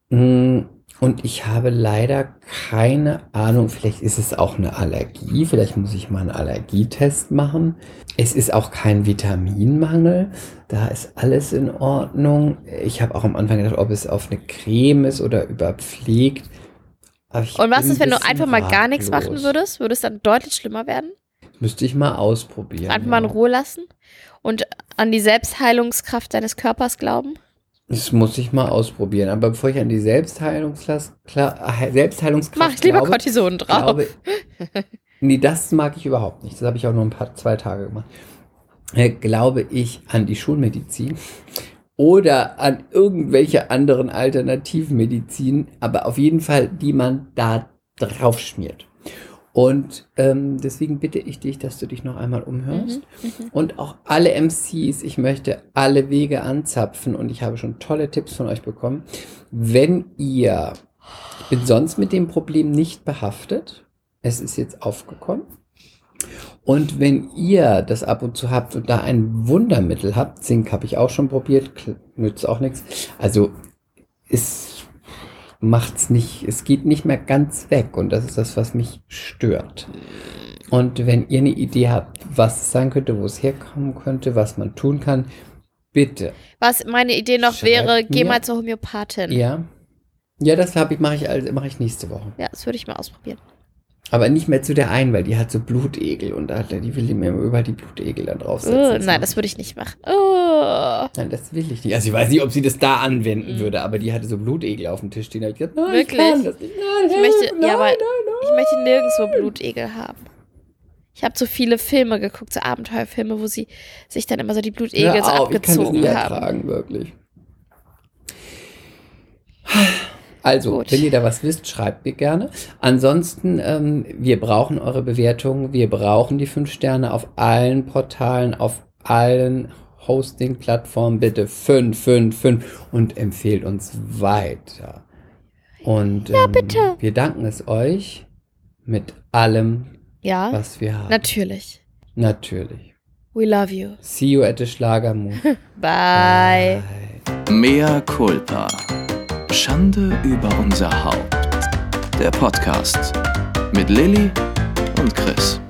Mm, Und ich habe leider keine Ahnung, vielleicht ist es auch eine Allergie, vielleicht muss ich mal einen Allergietest machen. Es ist auch kein Vitaminmangel, da ist alles in Ordnung. Ich habe auch am Anfang gedacht, ob es auf eine Creme ist oder überpflegt. Aber ich Und was bin ist, wenn ein du einfach mal bisschen gar nichts machen ratlos. würdest? Würde es dann deutlich schlimmer werden? Müsste ich mal ausprobieren. Einfach mal in ja. Ruhe lassen? Und an die Selbstheilungskraft deines Körpers glauben? Das muss ich mal ausprobieren. Aber bevor ich an die Selbstheilungsklasse, Selbstheilungskraft Mach ich lieber glaube, Cortison drauf. glaube, nee, das mag ich überhaupt nicht. Das habe ich auch nur ein paar, zwei Tage gemacht. äh, glaube ich an die Schulmedizin oder an irgendwelche anderen Alternativmedizin, aber auf jeden Fall, die man da drauf schmiert. Und ähm, deswegen bitte ich dich, dass du dich noch einmal umhörst. Mhm, mhm. Und auch alle M Cs, ich möchte alle Wege anzapfen und ich habe schon tolle Tipps von euch bekommen. Wenn ihr, ich bin sonst mit dem Problem nicht behaftet, es ist jetzt aufgekommen. Und wenn ihr das ab und zu habt und da ein Wundermittel habt, Zink habe ich auch schon probiert, nützt auch nichts. Also ist macht's nicht, es geht nicht mehr ganz weg und das ist das, was mich stört. Und wenn ihr eine Idee habt, was es sein könnte, wo es herkommen könnte, was man tun kann, bitte. Was meine Idee noch Schreibt wäre, geh mir. mal zur Homöopathin. Ja, ja, das habe ich, mache ich, also, mache ich nächste Woche. Ja, das würde ich mal ausprobieren. Aber nicht mehr zu der einen, weil die hat so Blutegel und da, die will mir überall die Blutegel dann draufsetzen. Uh, nein, das würde ich nicht machen. Oh. Nein, das will ich nicht. Also ich weiß nicht, ob sie das da anwenden mhm. würde, aber die hatte so Blutegel auf dem Tisch stehen. Da hab ich gesagt, nein, wirklich? Ich kann das nicht. Nein, ich helf, möchte, nein, ja, aber nein, nein. ich möchte nirgendwo Blutegel haben. Ich habe so viele Filme geguckt, so Abenteuerfilme, wo sie sich dann immer so die Blutegel Hör so auf, ich kann das abgezogen nicht haben. ertragen, wirklich. Also, Gut. wenn ihr da was wisst, schreibt mir gerne. Ansonsten, ähm, wir brauchen eure Bewertungen. Wir brauchen die fünf Sterne auf allen Portalen, auf allen Hosting-Plattformen. Bitte fünf, fünf, fünf und empfehlt uns weiter. Und Ja, ähm, bitte. wir danken es euch mit allem, Ja, was wir haben. natürlich. Natürlich. We love you. See you at the Schlagermove. Bye. Bye. Mea culpa. Schande über unser Haupt. Der Podcast mit Lilly und Chris.